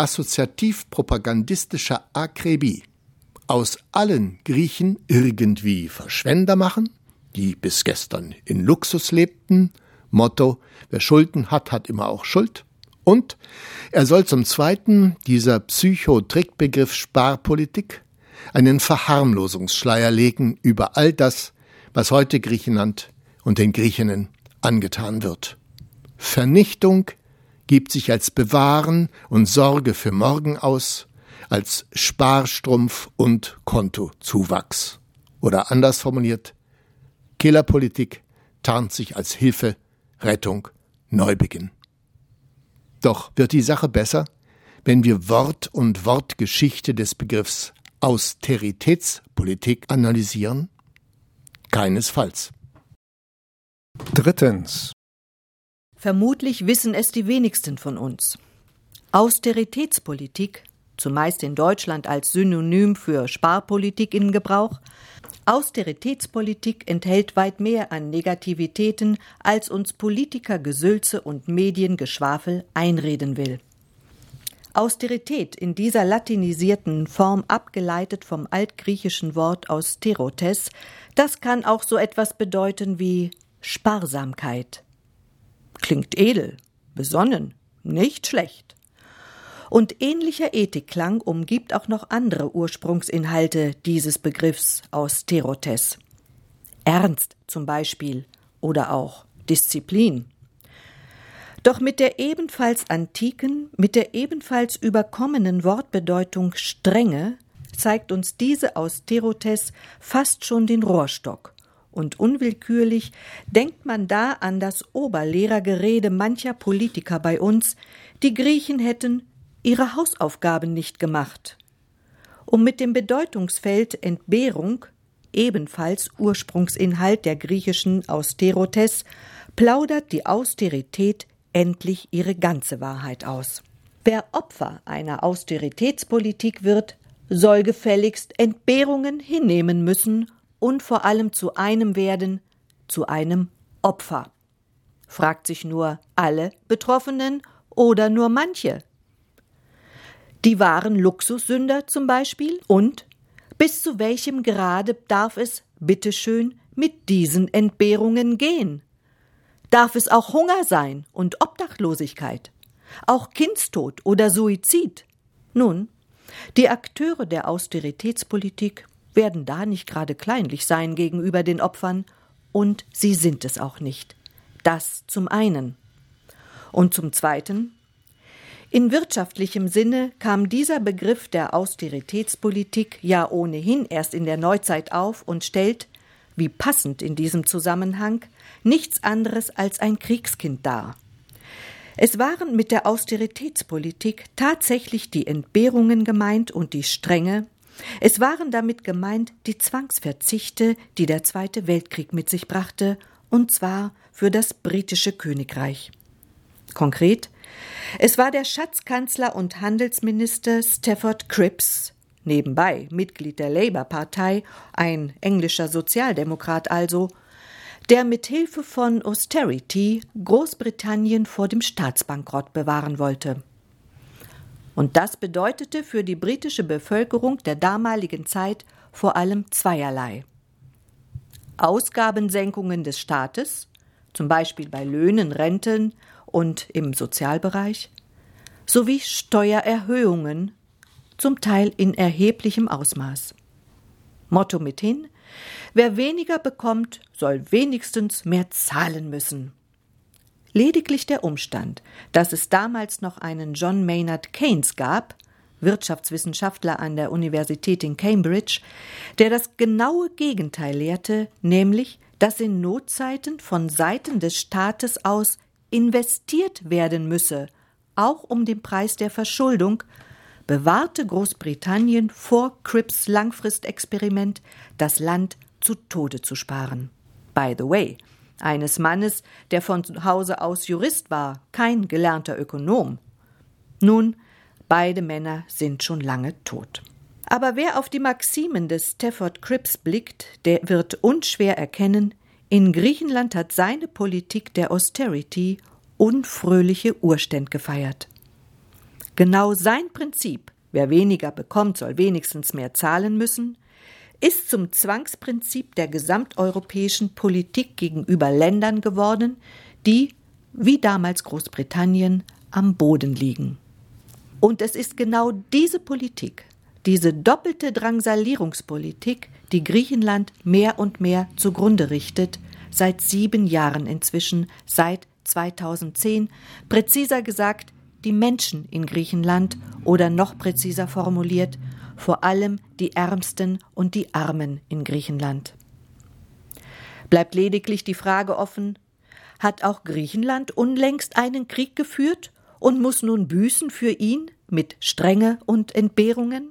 assoziativ-propagandistischer Akribie aus allen Griechen irgendwie Verschwender machen, die bis gestern in Luxus lebten, Motto, wer Schulden hat, hat immer auch Schuld. Und er soll zum Zweiten, dieser Psychotrickbegriff Sparpolitik, einen Verharmlosungsschleier legen über all das, was heute Griechenland und den Griechinnen angetan wird. Vernichtung gibt sich als Bewahren und Sorge für morgen aus, als Sparstrumpf und Kontozuwachs. Oder anders formuliert, Killerpolitik tarnt sich als Hilfe, Rettung, Neubeginn. Doch wird die Sache besser, wenn wir Wort und Wortgeschichte des Begriffs Austeritätspolitik analysieren? Keinesfalls. Drittens. Vermutlich wissen es die wenigsten von uns. Austeritätspolitik, zumeist in Deutschland als Synonym für Sparpolitik in Gebrauch, Austeritätspolitik enthält weit mehr an Negativitäten, als uns Politikergesülze und Mediengeschwafel einreden will. Austerität in dieser latinisierten Form, abgeleitet vom altgriechischen Wort austerotes, das kann auch so etwas bedeuten wie Sparsamkeit. Klingt edel, besonnen, nicht schlecht. Und ähnlicher Ethikklang umgibt auch noch andere Ursprungsinhalte dieses Begriffs austerotes. Ernst zum Beispiel oder auch Disziplin. Doch mit der ebenfalls antiken, mit der ebenfalls überkommenen Wortbedeutung Strenge zeigt uns diese austerotes fast schon den Rohrstock. Und unwillkürlich denkt man da an das Oberlehrergerede mancher Politiker bei uns, die Griechen hätten ihre Hausaufgaben nicht gemacht. Um mit dem Bedeutungsfeld Entbehrung, ebenfalls Ursprungsinhalt der griechischen Austerotes, plaudert die Austerität endlich ihre ganze Wahrheit aus. Wer Opfer einer Austeritätspolitik wird, soll gefälligst Entbehrungen hinnehmen müssen und vor allem zu einem werden, zu einem Opfer. Fragt sich nur alle Betroffenen oder nur manche? Die wahren Luxussünder zum Beispiel? Und bis zu welchem Grade darf es, bitteschön, mit diesen Entbehrungen gehen? Darf es auch Hunger sein und Obdachlosigkeit? Auch Kindstod oder Suizid? Nun, die Akteure der Austeritätspolitik werden da nicht gerade kleinlich sein gegenüber den Opfern, und sie sind es auch nicht. Das zum einen. Und zum zweiten: In wirtschaftlichem Sinne kam dieser Begriff der Austeritätspolitik ja ohnehin erst in der Neuzeit auf und stellt, wie passend in diesem Zusammenhang, nichts anderes als ein Kriegskind dar. Es waren mit der Austeritätspolitik tatsächlich die Entbehrungen gemeint und die Strenge. Es waren damit gemeint die Zwangsverzichte, die der Zweite Weltkrieg mit sich brachte, und zwar für das britische Königreich. Konkret: Es war der Schatzkanzler und Handelsminister Stafford Cripps, nebenbei Mitglied der Labour-Partei, ein englischer Sozialdemokrat also, der mit Hilfe von Austerity Großbritannien vor dem Staatsbankrott bewahren wollte. Und das bedeutete für die britische Bevölkerung der damaligen Zeit vor allem zweierlei: Ausgabensenkungen des Staates, zum Beispiel bei Löhnen, Renten und im Sozialbereich, sowie Steuererhöhungen, zum Teil in erheblichem Ausmaß. Motto mithin: Wer weniger bekommt, soll wenigstens mehr zahlen müssen. Lediglich der Umstand, dass es damals noch einen John Maynard Keynes gab, Wirtschaftswissenschaftler an der Universität in Cambridge, der das genaue Gegenteil lehrte, nämlich, dass in Notzeiten von Seiten des Staates aus investiert werden müsse, auch um den Preis der Verschuldung, bewahrte Großbritannien vor Cripps Langfristexperiment, das Land zu Tode zu sparen. By the way, eines Mannes, der von Hause aus Jurist war, kein gelernter Ökonom. Nun, beide Männer sind schon lange tot. Aber wer auf die Maximen des Stafford Cripps blickt, der wird unschwer erkennen, in Griechenland hat seine Politik der Austerity unfröhliche Urständ gefeiert. Genau sein Prinzip, wer weniger bekommt, soll wenigstens mehr zahlen müssen, ist zum Zwangsprinzip der gesamteuropäischen Politik gegenüber Ländern geworden, die, wie damals Großbritannien, am Boden liegen. Und es ist genau diese Politik, diese doppelte Drangsalierungspolitik, die Griechenland mehr und mehr zugrunde richtet, seit 7 Jahren inzwischen, seit 2010, präziser gesagt, die Menschen in Griechenland oder noch präziser formuliert, vor allem die Ärmsten und die Armen in Griechenland. Bleibt lediglich die Frage offen: Hat auch Griechenland unlängst einen Krieg geführt und muss nun büßen für ihn mit Strenge und Entbehrungen?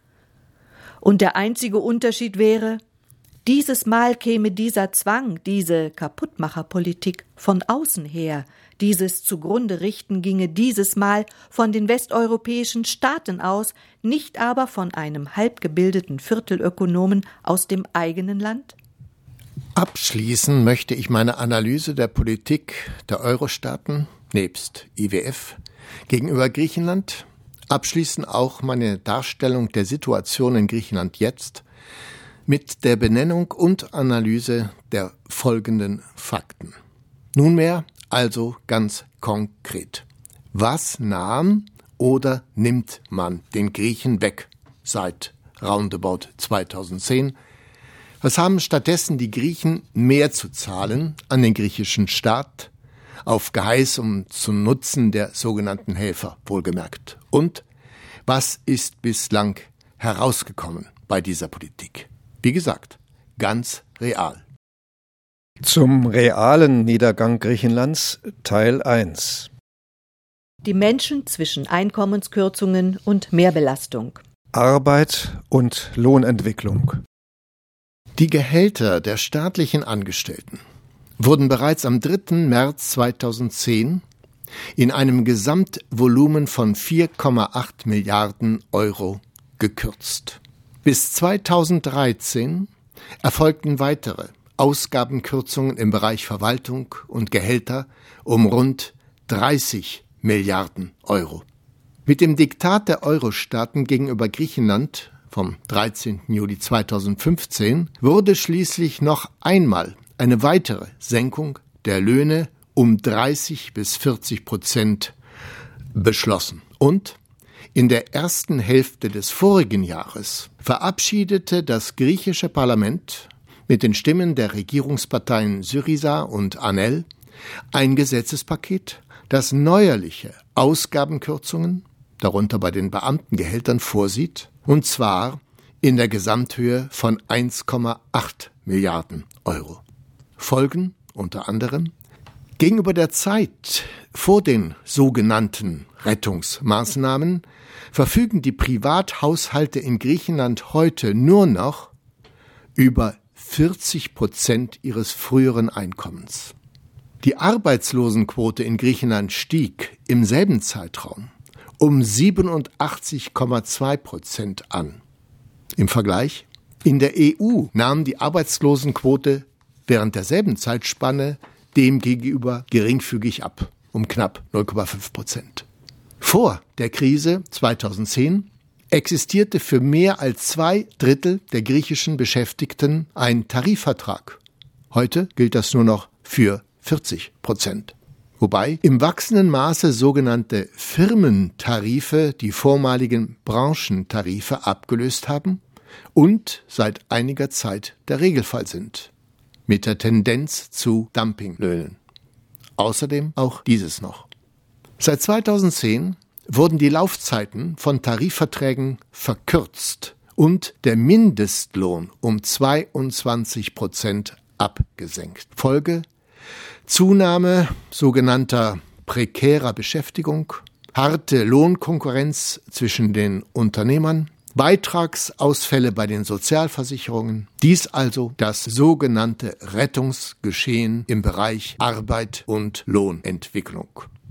Und der einzige Unterschied wäre, dieses Mal käme dieser Zwang, diese Kaputtmacherpolitik von außen her, dieses Zugrunde-Richten ginge dieses Mal von den westeuropäischen Staaten aus, nicht aber von einem halbgebildeten Viertelökonomen aus dem eigenen Land? Abschließen möchte ich meine Analyse der Politik der Euro-Staaten, nebst IWF, gegenüber Griechenland, abschließen auch meine Darstellung der Situation in Griechenland jetzt mit der Benennung und Analyse der folgenden Fakten. Nunmehr also ganz konkret: Was nahm oder nimmt man den Griechen weg seit roundabout 2010? Was haben stattdessen die Griechen mehr zu zahlen an den griechischen Staat, auf Geheiß und zum Nutzen der sogenannten Helfer, wohlgemerkt? Und was ist bislang herausgekommen bei dieser Politik? Wie gesagt, ganz real. Zum realen Niedergang Griechenlands Teil 1. Die Menschen zwischen Einkommenskürzungen und Mehrbelastung. Arbeit und Lohnentwicklung. Die Gehälter der staatlichen Angestellten wurden bereits am 3. März 2010 in einem Gesamtvolumen von 4,8 Milliarden Euro gekürzt. Bis 2013 erfolgten weitere Ausgabenkürzungen im Bereich Verwaltung und Gehälter um rund 30 Milliarden Euro. Mit dem Diktat der Euro-Staaten gegenüber Griechenland vom 13. Juli 2015 wurde schließlich noch einmal eine weitere Senkung der Löhne um 30 bis 40% beschlossen. Und in der ersten Hälfte des vorigen Jahres verabschiedete das griechische Parlament mit den Stimmen der Regierungsparteien Syriza und ANEL ein Gesetzespaket, das neuerliche Ausgabenkürzungen, darunter bei den Beamtengehältern, vorsieht, und zwar in der Gesamthöhe von 1,8 Milliarden Euro. Folgen unter anderem: Gegenüber der Zeit vor den sogenannten Rettungsmaßnahmen verfügen die Privathaushalte in Griechenland heute nur noch über 40% ihres früheren Einkommens. Die Arbeitslosenquote in Griechenland stieg im selben Zeitraum um 87,2% an. Im Vergleich: In der EU nahm die Arbeitslosenquote während derselben Zeitspanne demgegenüber geringfügig ab, um knapp 0,5%. Vor der Krise 2010 existierte für mehr als 2/3 der griechischen Beschäftigten ein Tarifvertrag. Heute gilt das nur noch für 40%. Wobei im wachsenden Maße sogenannte Firmentarife die vormaligen Branchentarife abgelöst haben und seit einiger Zeit der Regelfall sind, mit der Tendenz zu Dumpinglöhnen. Außerdem auch dieses noch: Seit 2010 wurden die Laufzeiten von Tarifverträgen verkürzt und der Mindestlohn um 22% abgesenkt. Folge: Zunahme sogenannter prekärer Beschäftigung, harte Lohnkonkurrenz zwischen den Unternehmern, Beitragsausfälle bei den Sozialversicherungen. Dies also das sogenannte Rettungsgeschehen im Bereich Arbeit und Lohnentwicklung.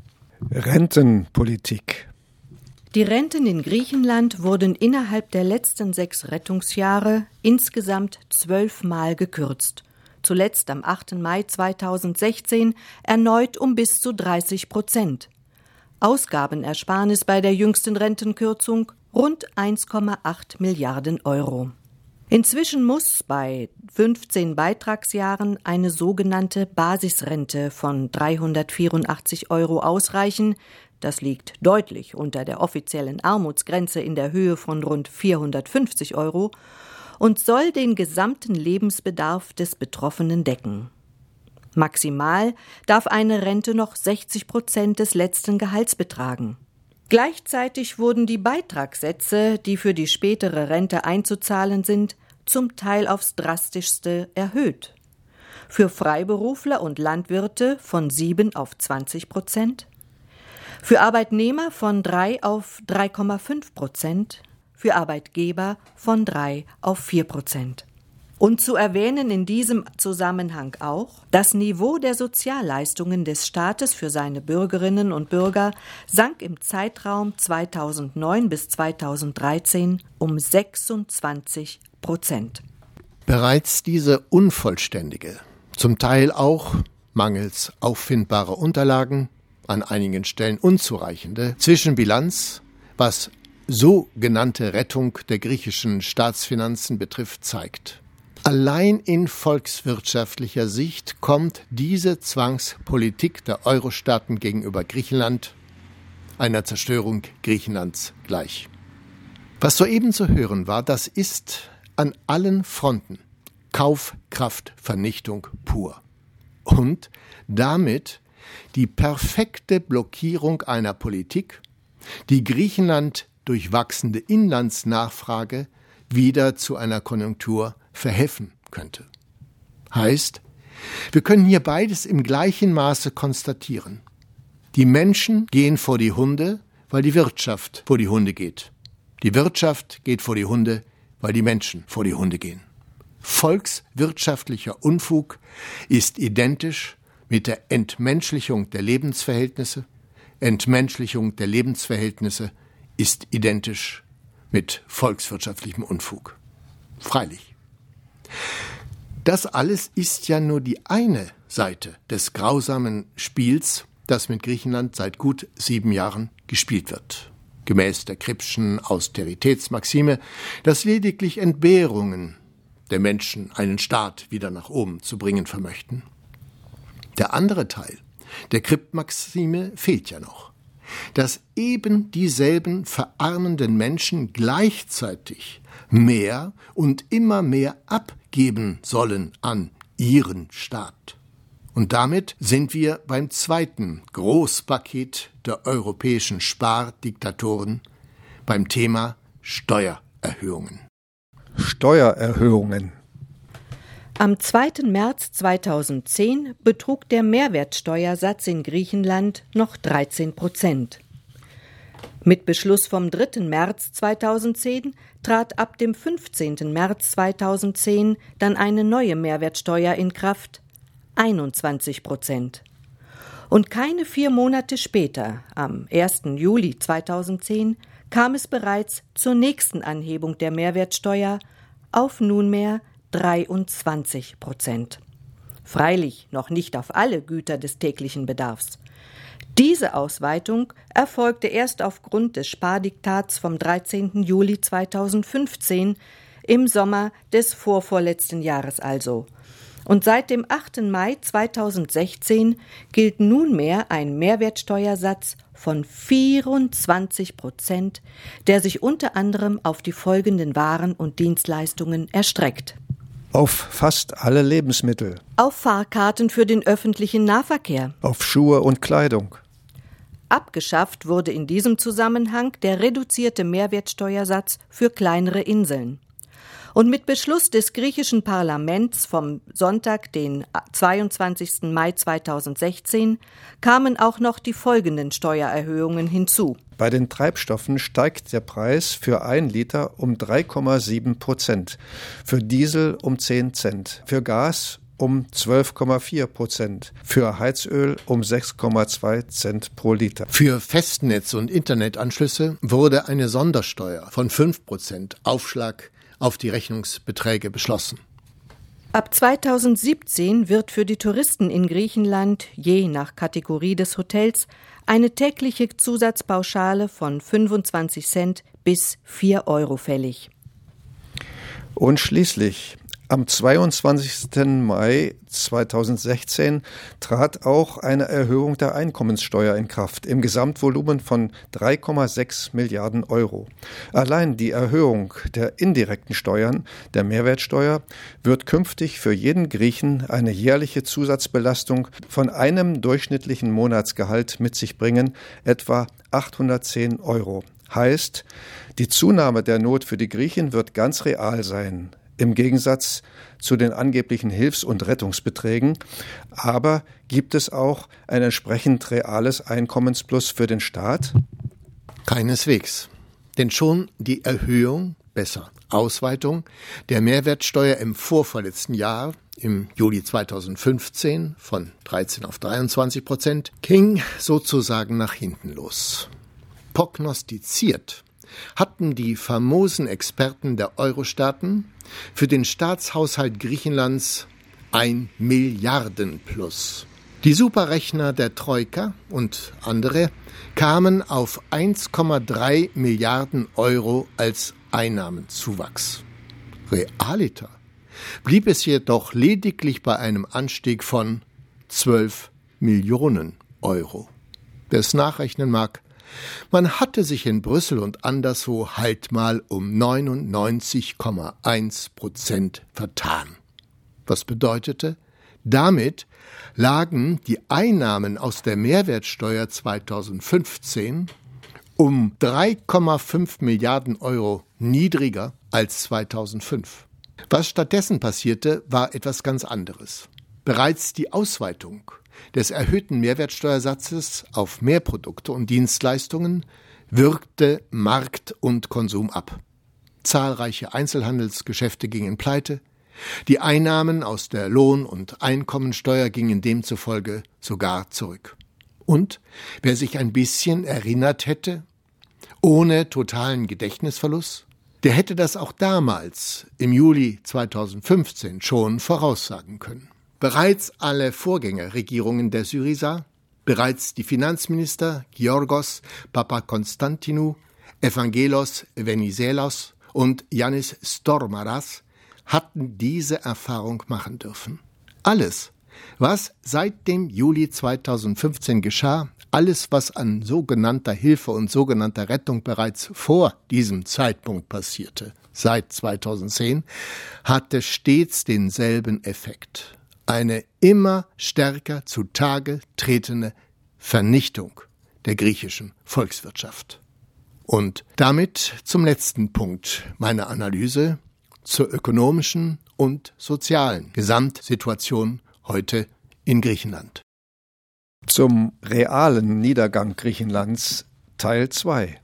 Rentenpolitik. Die Renten in Griechenland wurden innerhalb der letzten 6 Rettungsjahre insgesamt 12 Mal gekürzt. Zuletzt am 8. Mai 2016 erneut um bis zu 30%. Ausgabenersparnis bei der jüngsten Rentenkürzung rund 1,8 Milliarden Euro. Inzwischen muss bei 15 Beitragsjahren eine sogenannte Basisrente von 384 Euro ausreichen. Das liegt deutlich unter der offiziellen Armutsgrenze in der Höhe von rund 450 Euro und soll den gesamten Lebensbedarf des Betroffenen decken. Maximal darf eine Rente noch 60% des letzten Gehalts betragen. Gleichzeitig wurden die Beitragssätze, die für die spätere Rente einzuzahlen sind, zum Teil aufs Drastischste erhöht. Für Freiberufler und Landwirte von 7 auf 20%, für Arbeitnehmer von 3 auf 3,5%, für Arbeitgeber von 3 auf 4%. Und zu erwähnen in diesem Zusammenhang auch: Das Niveau der Sozialleistungen des Staates für seine Bürgerinnen und Bürger sank im Zeitraum 2009 bis 2013 um 26%. Bereits diese unvollständige, zum Teil auch mangels auffindbarer Unterlagen, an einigen Stellen unzureichende Zwischenbilanz, was sogenannte Rettung der griechischen Staatsfinanzen betrifft, zeigt: Allein in volkswirtschaftlicher Sicht kommt diese Zwangspolitik der Euro-Staaten gegenüber Griechenland einer Zerstörung Griechenlands gleich. Was soeben zu hören war, das ist an allen Fronten Kaufkraftvernichtung pur. Und damit die perfekte Blockierung einer Politik, die Griechenland durch wachsende Inlandsnachfrage wieder zu einer Konjunktur verhelfen könnte. Heißt, wir können hier beides im gleichen Maße konstatieren. Die Menschen gehen vor die Hunde, weil die Wirtschaft vor die Hunde geht. Die Wirtschaft geht vor die Hunde, weil die Menschen vor die Hunde gehen. Volkswirtschaftlicher Unfug ist identisch mit der Entmenschlichung der Lebensverhältnisse, Entmenschlichung der Lebensverhältnisse ist identisch mit volkswirtschaftlichem Unfug. Freilich. Das alles ist ja nur die eine Seite des grausamen Spiels, das mit Griechenland seit gut 7 Jahren gespielt wird. Gemäß der Cribbschen Austeritätsmaxime, dass lediglich Entbehrungen der Menschen einen Staat wieder nach oben zu bringen vermöchten. Der andere Teil der Cribb-Maxime fehlt ja noch, dass eben dieselben verarmenden Menschen gleichzeitig mehr und immer mehr abgeben sollen an ihren Staat. Und damit sind wir beim zweiten Großpaket der europäischen Spardiktatoren, beim Thema Steuererhöhungen. Steuererhöhungen. Am 2. März 2010 betrug der Mehrwertsteuersatz in Griechenland noch 13%. Mit Beschluss vom 3. März 2010 trat ab dem 15. März 2010 dann eine neue Mehrwertsteuer in Kraft, 21%. Und keine 4 Monate später, am 1. Juli 2010, kam es bereits zur nächsten Anhebung der Mehrwertsteuer auf nunmehr 23%. Freilich noch nicht auf alle Güter des täglichen Bedarfs. Diese Ausweitung erfolgte erst aufgrund des Spardiktats vom 13. Juli 2015, im Sommer des vorvorletzten Jahres also. Und seit dem 8. Mai 2016 gilt nunmehr ein Mehrwertsteuersatz von 24%, der sich unter anderem auf die folgenden Waren und Dienstleistungen erstreckt. Auf fast alle Lebensmittel. Auf Fahrkarten für den öffentlichen Nahverkehr. Auf Schuhe und Kleidung. Abgeschafft wurde in diesem Zusammenhang der reduzierte Mehrwertsteuersatz für kleinere Inseln. Und mit Beschluss des griechischen Parlaments vom Sonntag, den 22. Mai 2016, kamen auch noch die folgenden Steuererhöhungen hinzu. Bei den Treibstoffen steigt der Preis für 1 Liter um 3,7%, für Diesel um 10 Cent, für Gas um 12,4%, für Heizöl um 6,2 Cent pro Liter. Für Festnetz- und Internetanschlüsse wurde eine Sondersteuer von 5% Aufschlag auf die Rechnungsbeträge beschlossen. Ab 2017 wird für die Touristen in Griechenland, je nach Kategorie des Hotels, eine tägliche Zusatzpauschale von 25 Cent bis 4 Euro fällig. Und schließlich, am 22. Mai 2016 trat auch eine Erhöhung der Einkommenssteuer in Kraft im Gesamtvolumen von 3,6 Milliarden Euro. Allein die Erhöhung der indirekten Steuern, der Mehrwertsteuer, wird künftig für jeden Griechen eine jährliche Zusatzbelastung von einem durchschnittlichen Monatsgehalt mit sich bringen, etwa 810 Euro. Heißt, die Zunahme der Not für die Griechen wird ganz real sein. Im Gegensatz zu den angeblichen Hilfs- und Rettungsbeträgen. Aber gibt es auch ein entsprechend reales Einkommensplus für den Staat? Keineswegs. Denn schon die Erhöhung, besser Ausweitung, der Mehrwertsteuer im vorvorletzten Jahr, im Juli 2015, von 13 auf 23%, ging sozusagen nach hinten los. Prognostiziert hatten die famosen Experten der Euro-Staaten für den Staatshaushalt Griechenlands ein Milliardenplus. Die Superrechner der Troika und andere kamen auf 1,3 Milliarden Euro als Einnahmenzuwachs. Realiter blieb es jedoch lediglich bei einem Anstieg von 12 Millionen Euro. Wer es nachrechnen mag, man hatte sich in Brüssel und anderswo halt mal um 99,1% vertan. Was bedeutete, damit lagen die Einnahmen aus der Mehrwertsteuer 2015 um 3,5 Milliarden Euro niedriger als 2005. Was stattdessen passierte, war etwas ganz anderes. Bereits die Ausweitung des erhöhten Mehrwertsteuersatzes auf Mehrprodukte und Dienstleistungen wirkte Markt und Konsum ab. Zahlreiche Einzelhandelsgeschäfte gingen pleite, die Einnahmen aus der Lohn- und Einkommensteuer gingen demzufolge sogar zurück. Und wer sich ein bisschen erinnert hätte, ohne totalen Gedächtnisverlust, der hätte das auch damals, im Juli 2015, schon voraussagen können. Bereits alle Vorgängerregierungen der Syriza, bereits die Finanzminister Giorgos Papakonstantinou, Evangelos Venizelos und Yannis Stormaras hatten diese Erfahrung machen dürfen. Alles, was seit dem Juli 2015 geschah, alles, was an sogenannter Hilfe und sogenannter Rettung bereits vor diesem Zeitpunkt passierte, seit 2010, hatte stets denselben Effekt. Eine immer stärker zutage tretende Vernichtung der griechischen Volkswirtschaft. Und damit zum letzten Punkt meiner Analyse zur ökonomischen und sozialen Gesamtsituation heute in Griechenland. Zum realen Niedergang Griechenlands Teil 2.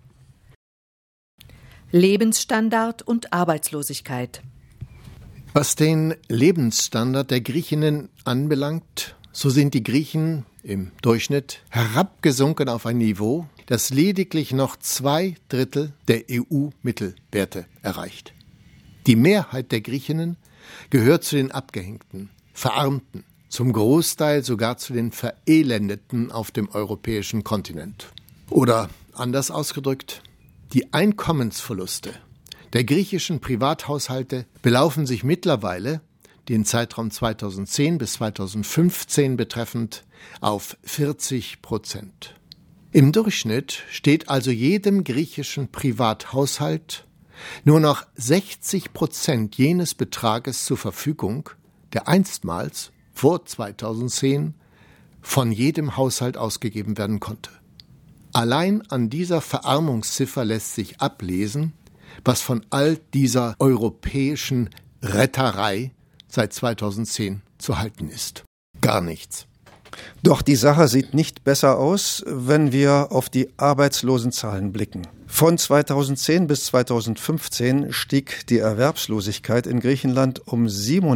Lebensstandard und Arbeitslosigkeit. Was den Lebensstandard der Griechinnen anbelangt, so sind die Griechen im Durchschnitt herabgesunken auf ein Niveau, das lediglich noch 2/3 der EU-Mittelwerte erreicht. Die Mehrheit der Griechinnen gehört zu den Abgehängten, Verarmten, zum Großteil sogar zu den Verelendeten auf dem europäischen Kontinent. Oder anders ausgedrückt, die Einkommensverluste der griechischen Privathaushalte belaufen sich mittlerweile, den Zeitraum 2010 bis 2015 betreffend, auf 40%. Im Durchschnitt steht also jedem griechischen Privathaushalt nur noch 60% jenes Betrages zur Verfügung, der einstmals vor 2010 von jedem Haushalt ausgegeben werden konnte. Allein an dieser Verarmungsziffer lässt sich ablesen, was von all dieser europäischen Retterei seit 2010 zu halten ist. Gar nichts. Doch die Sache sieht nicht besser aus, wenn wir auf die Arbeitslosenzahlen blicken. Von 2010 bis 2015 stieg die Erwerbslosigkeit in Griechenland um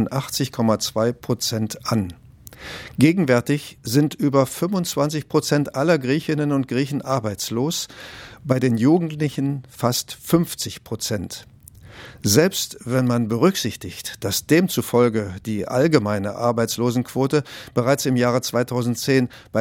87,2% an. Gegenwärtig sind über 25% aller Griechinnen und Griechen arbeitslos, bei den Jugendlichen fast 50%. Selbst wenn man berücksichtigt, dass demzufolge die allgemeine Arbeitslosenquote bereits im Jahre 2010 bei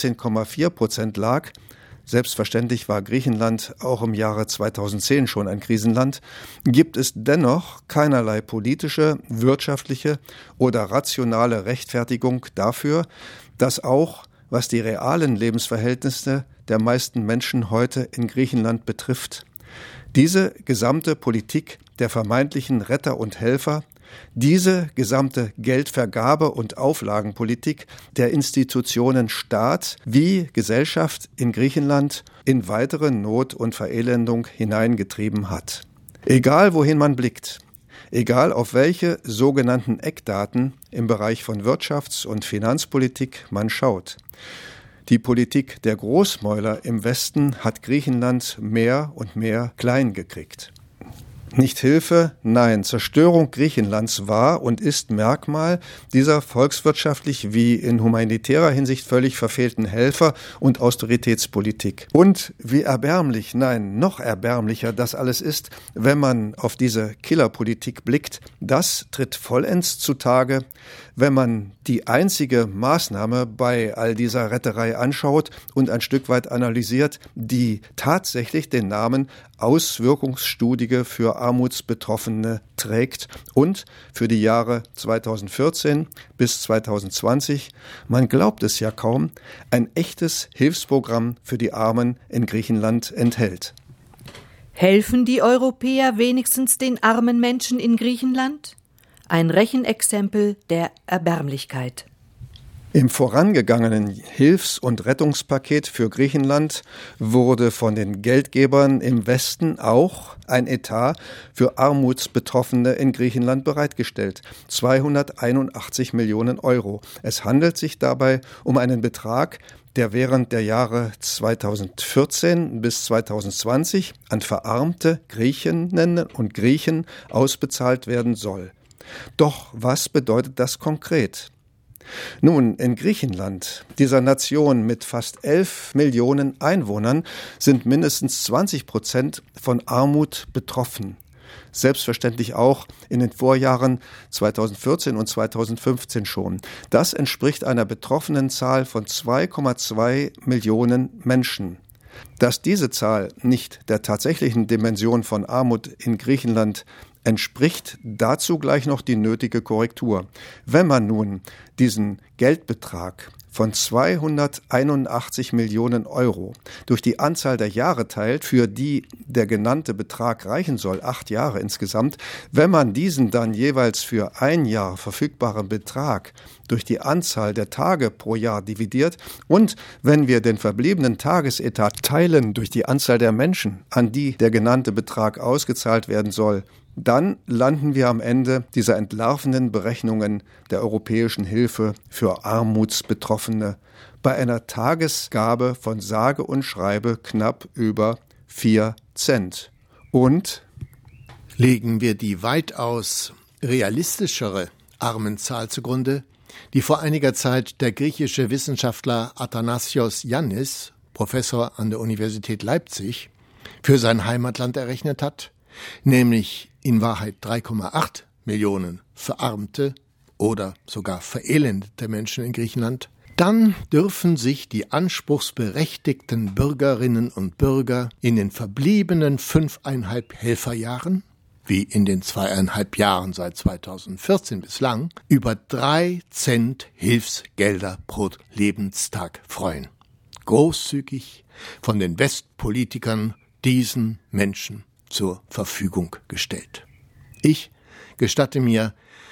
13,4% lag, selbstverständlich war Griechenland auch im Jahre 2010 schon ein Krisenland, gibt es dennoch keinerlei politische, wirtschaftliche oder rationale Rechtfertigung dafür, dass auch, was die realen Lebensverhältnisse der meisten Menschen heute in Griechenland betrifft, diese gesamte Politik der vermeintlichen Retter und Helfer, diese gesamte Geldvergabe- und Auflagenpolitik der Institutionen Staat wie Gesellschaft in Griechenland in weitere Not und Verelendung hineingetrieben hat. Egal wohin man blickt, egal auf welche sogenannten Eckdaten im Bereich von Wirtschafts- und Finanzpolitik man schaut, die Politik der Großmäuler im Westen hat Griechenland mehr und mehr klein gekriegt. Nicht Hilfe, nein, Zerstörung Griechenlands war und ist Merkmal dieser volkswirtschaftlich wie in humanitärer Hinsicht völlig verfehlten Helfer- und Austeritätspolitik. Und wie erbärmlich, nein, noch erbärmlicher das alles ist, wenn man auf diese Killerpolitik blickt, das tritt vollends zutage, wenn man die einzige Maßnahme bei all dieser Retterei anschaut und ein Stück weit analysiert, die tatsächlich den Namen Auswirkungsstudie für Armutsbetroffene trägt und für die Jahre 2014 bis 2020, man glaubt es ja kaum, ein echtes Hilfsprogramm für die Armen in Griechenland enthält. Helfen die Europäer wenigstens den armen Menschen in Griechenland? Ein Rechenexempel der Erbärmlichkeit. Im vorangegangenen Hilfs- und Rettungspaket für Griechenland wurde von den Geldgebern im Westen auch ein Etat für Armutsbetroffene in Griechenland bereitgestellt. 281 Millionen Euro. Es handelt sich dabei um einen Betrag, der während der Jahre 2014 bis 2020 an verarmte Griechinnen und Griechen ausbezahlt werden soll. Doch was bedeutet das konkret? Nun, in Griechenland, dieser Nation mit fast 11 Millionen Einwohnern, sind mindestens 20% von Armut betroffen. Selbstverständlich auch in den Vorjahren 2014 und 2015 schon. Das entspricht einer betroffenen Zahl von 2,2 Millionen Menschen. Dass diese Zahl nicht der tatsächlichen Dimension von Armut in Griechenland entspricht, dazu gleich noch die nötige Korrektur. Wenn man nun diesen Geldbetrag von 281 Millionen Euro durch die Anzahl der Jahre teilt, für die der genannte Betrag reichen soll, 8 Jahre insgesamt, wenn man diesen dann jeweils für ein Jahr verfügbaren Betrag durch die Anzahl der Tage pro Jahr dividiert und wenn wir den verbliebenen Tagesetat teilen durch die Anzahl der Menschen, an die der genannte Betrag ausgezahlt werden soll, dann landen wir am Ende dieser entlarvenden Berechnungen der europäischen Hilfe für Armutsbetroffene bei einer Tagesgabe von sage und schreibe knapp über 4 Cent. Und legen wir die weitaus realistischere Armenzahl zugrunde, die vor einiger Zeit der griechische Wissenschaftler Athanasios Yannis, Professor an der Universität Leipzig, für sein Heimatland errechnet hat, nämlich in Wahrheit 3,8 Millionen verarmte oder sogar verelendete Menschen in Griechenland, dann dürfen sich die anspruchsberechtigten Bürgerinnen und Bürger in den verbliebenen 5,5 Helferjahren, wie in den 2,5 Jahren seit 2014 bislang, über 3 Cent Hilfsgelder pro Lebenstag freuen. Großzügig von den Westpolitikern diesen Menschen zur Verfügung gestellt. Ich gestatte mir,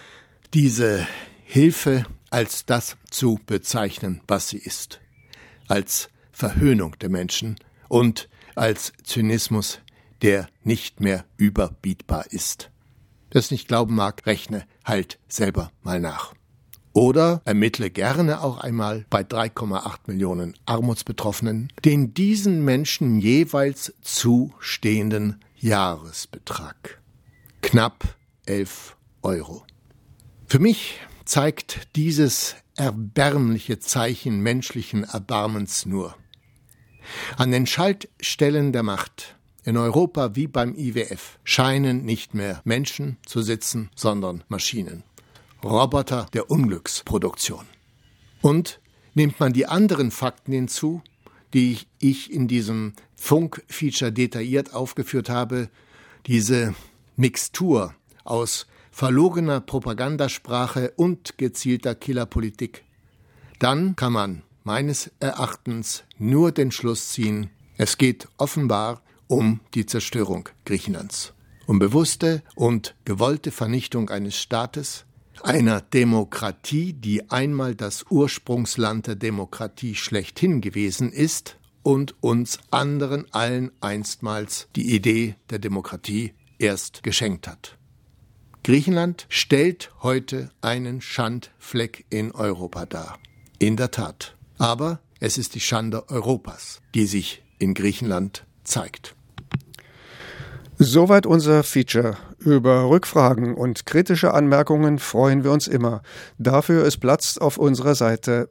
diese Hilfe als das zu bezeichnen, was sie ist, als Verhöhnung der Menschen und als Zynismus, der nicht mehr überbietbar ist. Wer es nicht glauben mag, rechne halt selber mal nach. Oder ermittle gerne auch einmal bei 3,8 Millionen Armutsbetroffenen den diesen Menschen jeweils zustehenden Jahresbetrag. Knapp 11 Euro. Für mich zeigt dieses erbärmliche Zeichen menschlichen Erbarmens nur: An den Schaltstellen der Macht, in Europa wie beim IWF, scheinen nicht mehr Menschen zu sitzen, sondern Maschinen. Roboter der Unglücksproduktion. Und nimmt man die anderen Fakten hinzu, die ich in diesem Funk-Feature detailliert aufgeführt habe, diese Mixtur aus verlogener Propagandasprache und gezielter Killerpolitik, dann kann man meines Erachtens nur den Schluss ziehen, es geht offenbar um die Zerstörung Griechenlands, um bewusste und gewollte Vernichtung eines Staates, einer Demokratie, die einmal das Ursprungsland der Demokratie schlechthin gewesen ist und uns anderen allen einstmals die Idee der Demokratie erst geschenkt hat. Griechenland stellt heute einen Schandfleck in Europa dar. In der Tat. Aber es ist die Schande Europas, die sich in Griechenland zeigt. Soweit unser Feature. Über Rückfragen und kritische Anmerkungen freuen wir uns immer. Dafür ist Platz auf unserer Seite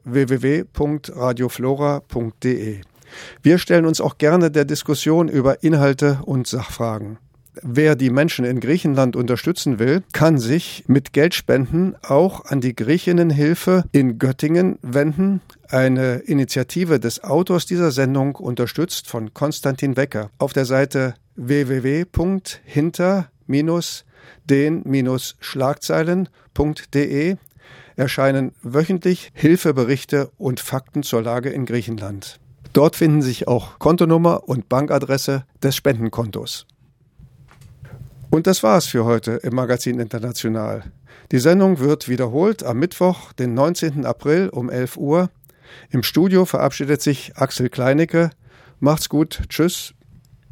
www.radioflora.de. Wir stellen uns auch gerne der Diskussion über Inhalte und Sachfragen. Wer die Menschen in Griechenland unterstützen will, kann sich mit Geldspenden auch an die Griechinnenhilfe in Göttingen wenden. Eine Initiative des Autors dieser Sendung, unterstützt von Konstantin Wecker. Auf der Seite www.hinter-den-schlagzeilen.de erscheinen wöchentlich Hilfeberichte und Fakten zur Lage in Griechenland. Dort finden sich auch Kontonummer und Bankadresse des Spendenkontos. Und das war's für heute im Magazin International. Die Sendung wird wiederholt am Mittwoch, den 19. April um 11 Uhr. Im Studio verabschiedet sich Axel Kleinecke. Macht's gut. Tschüss.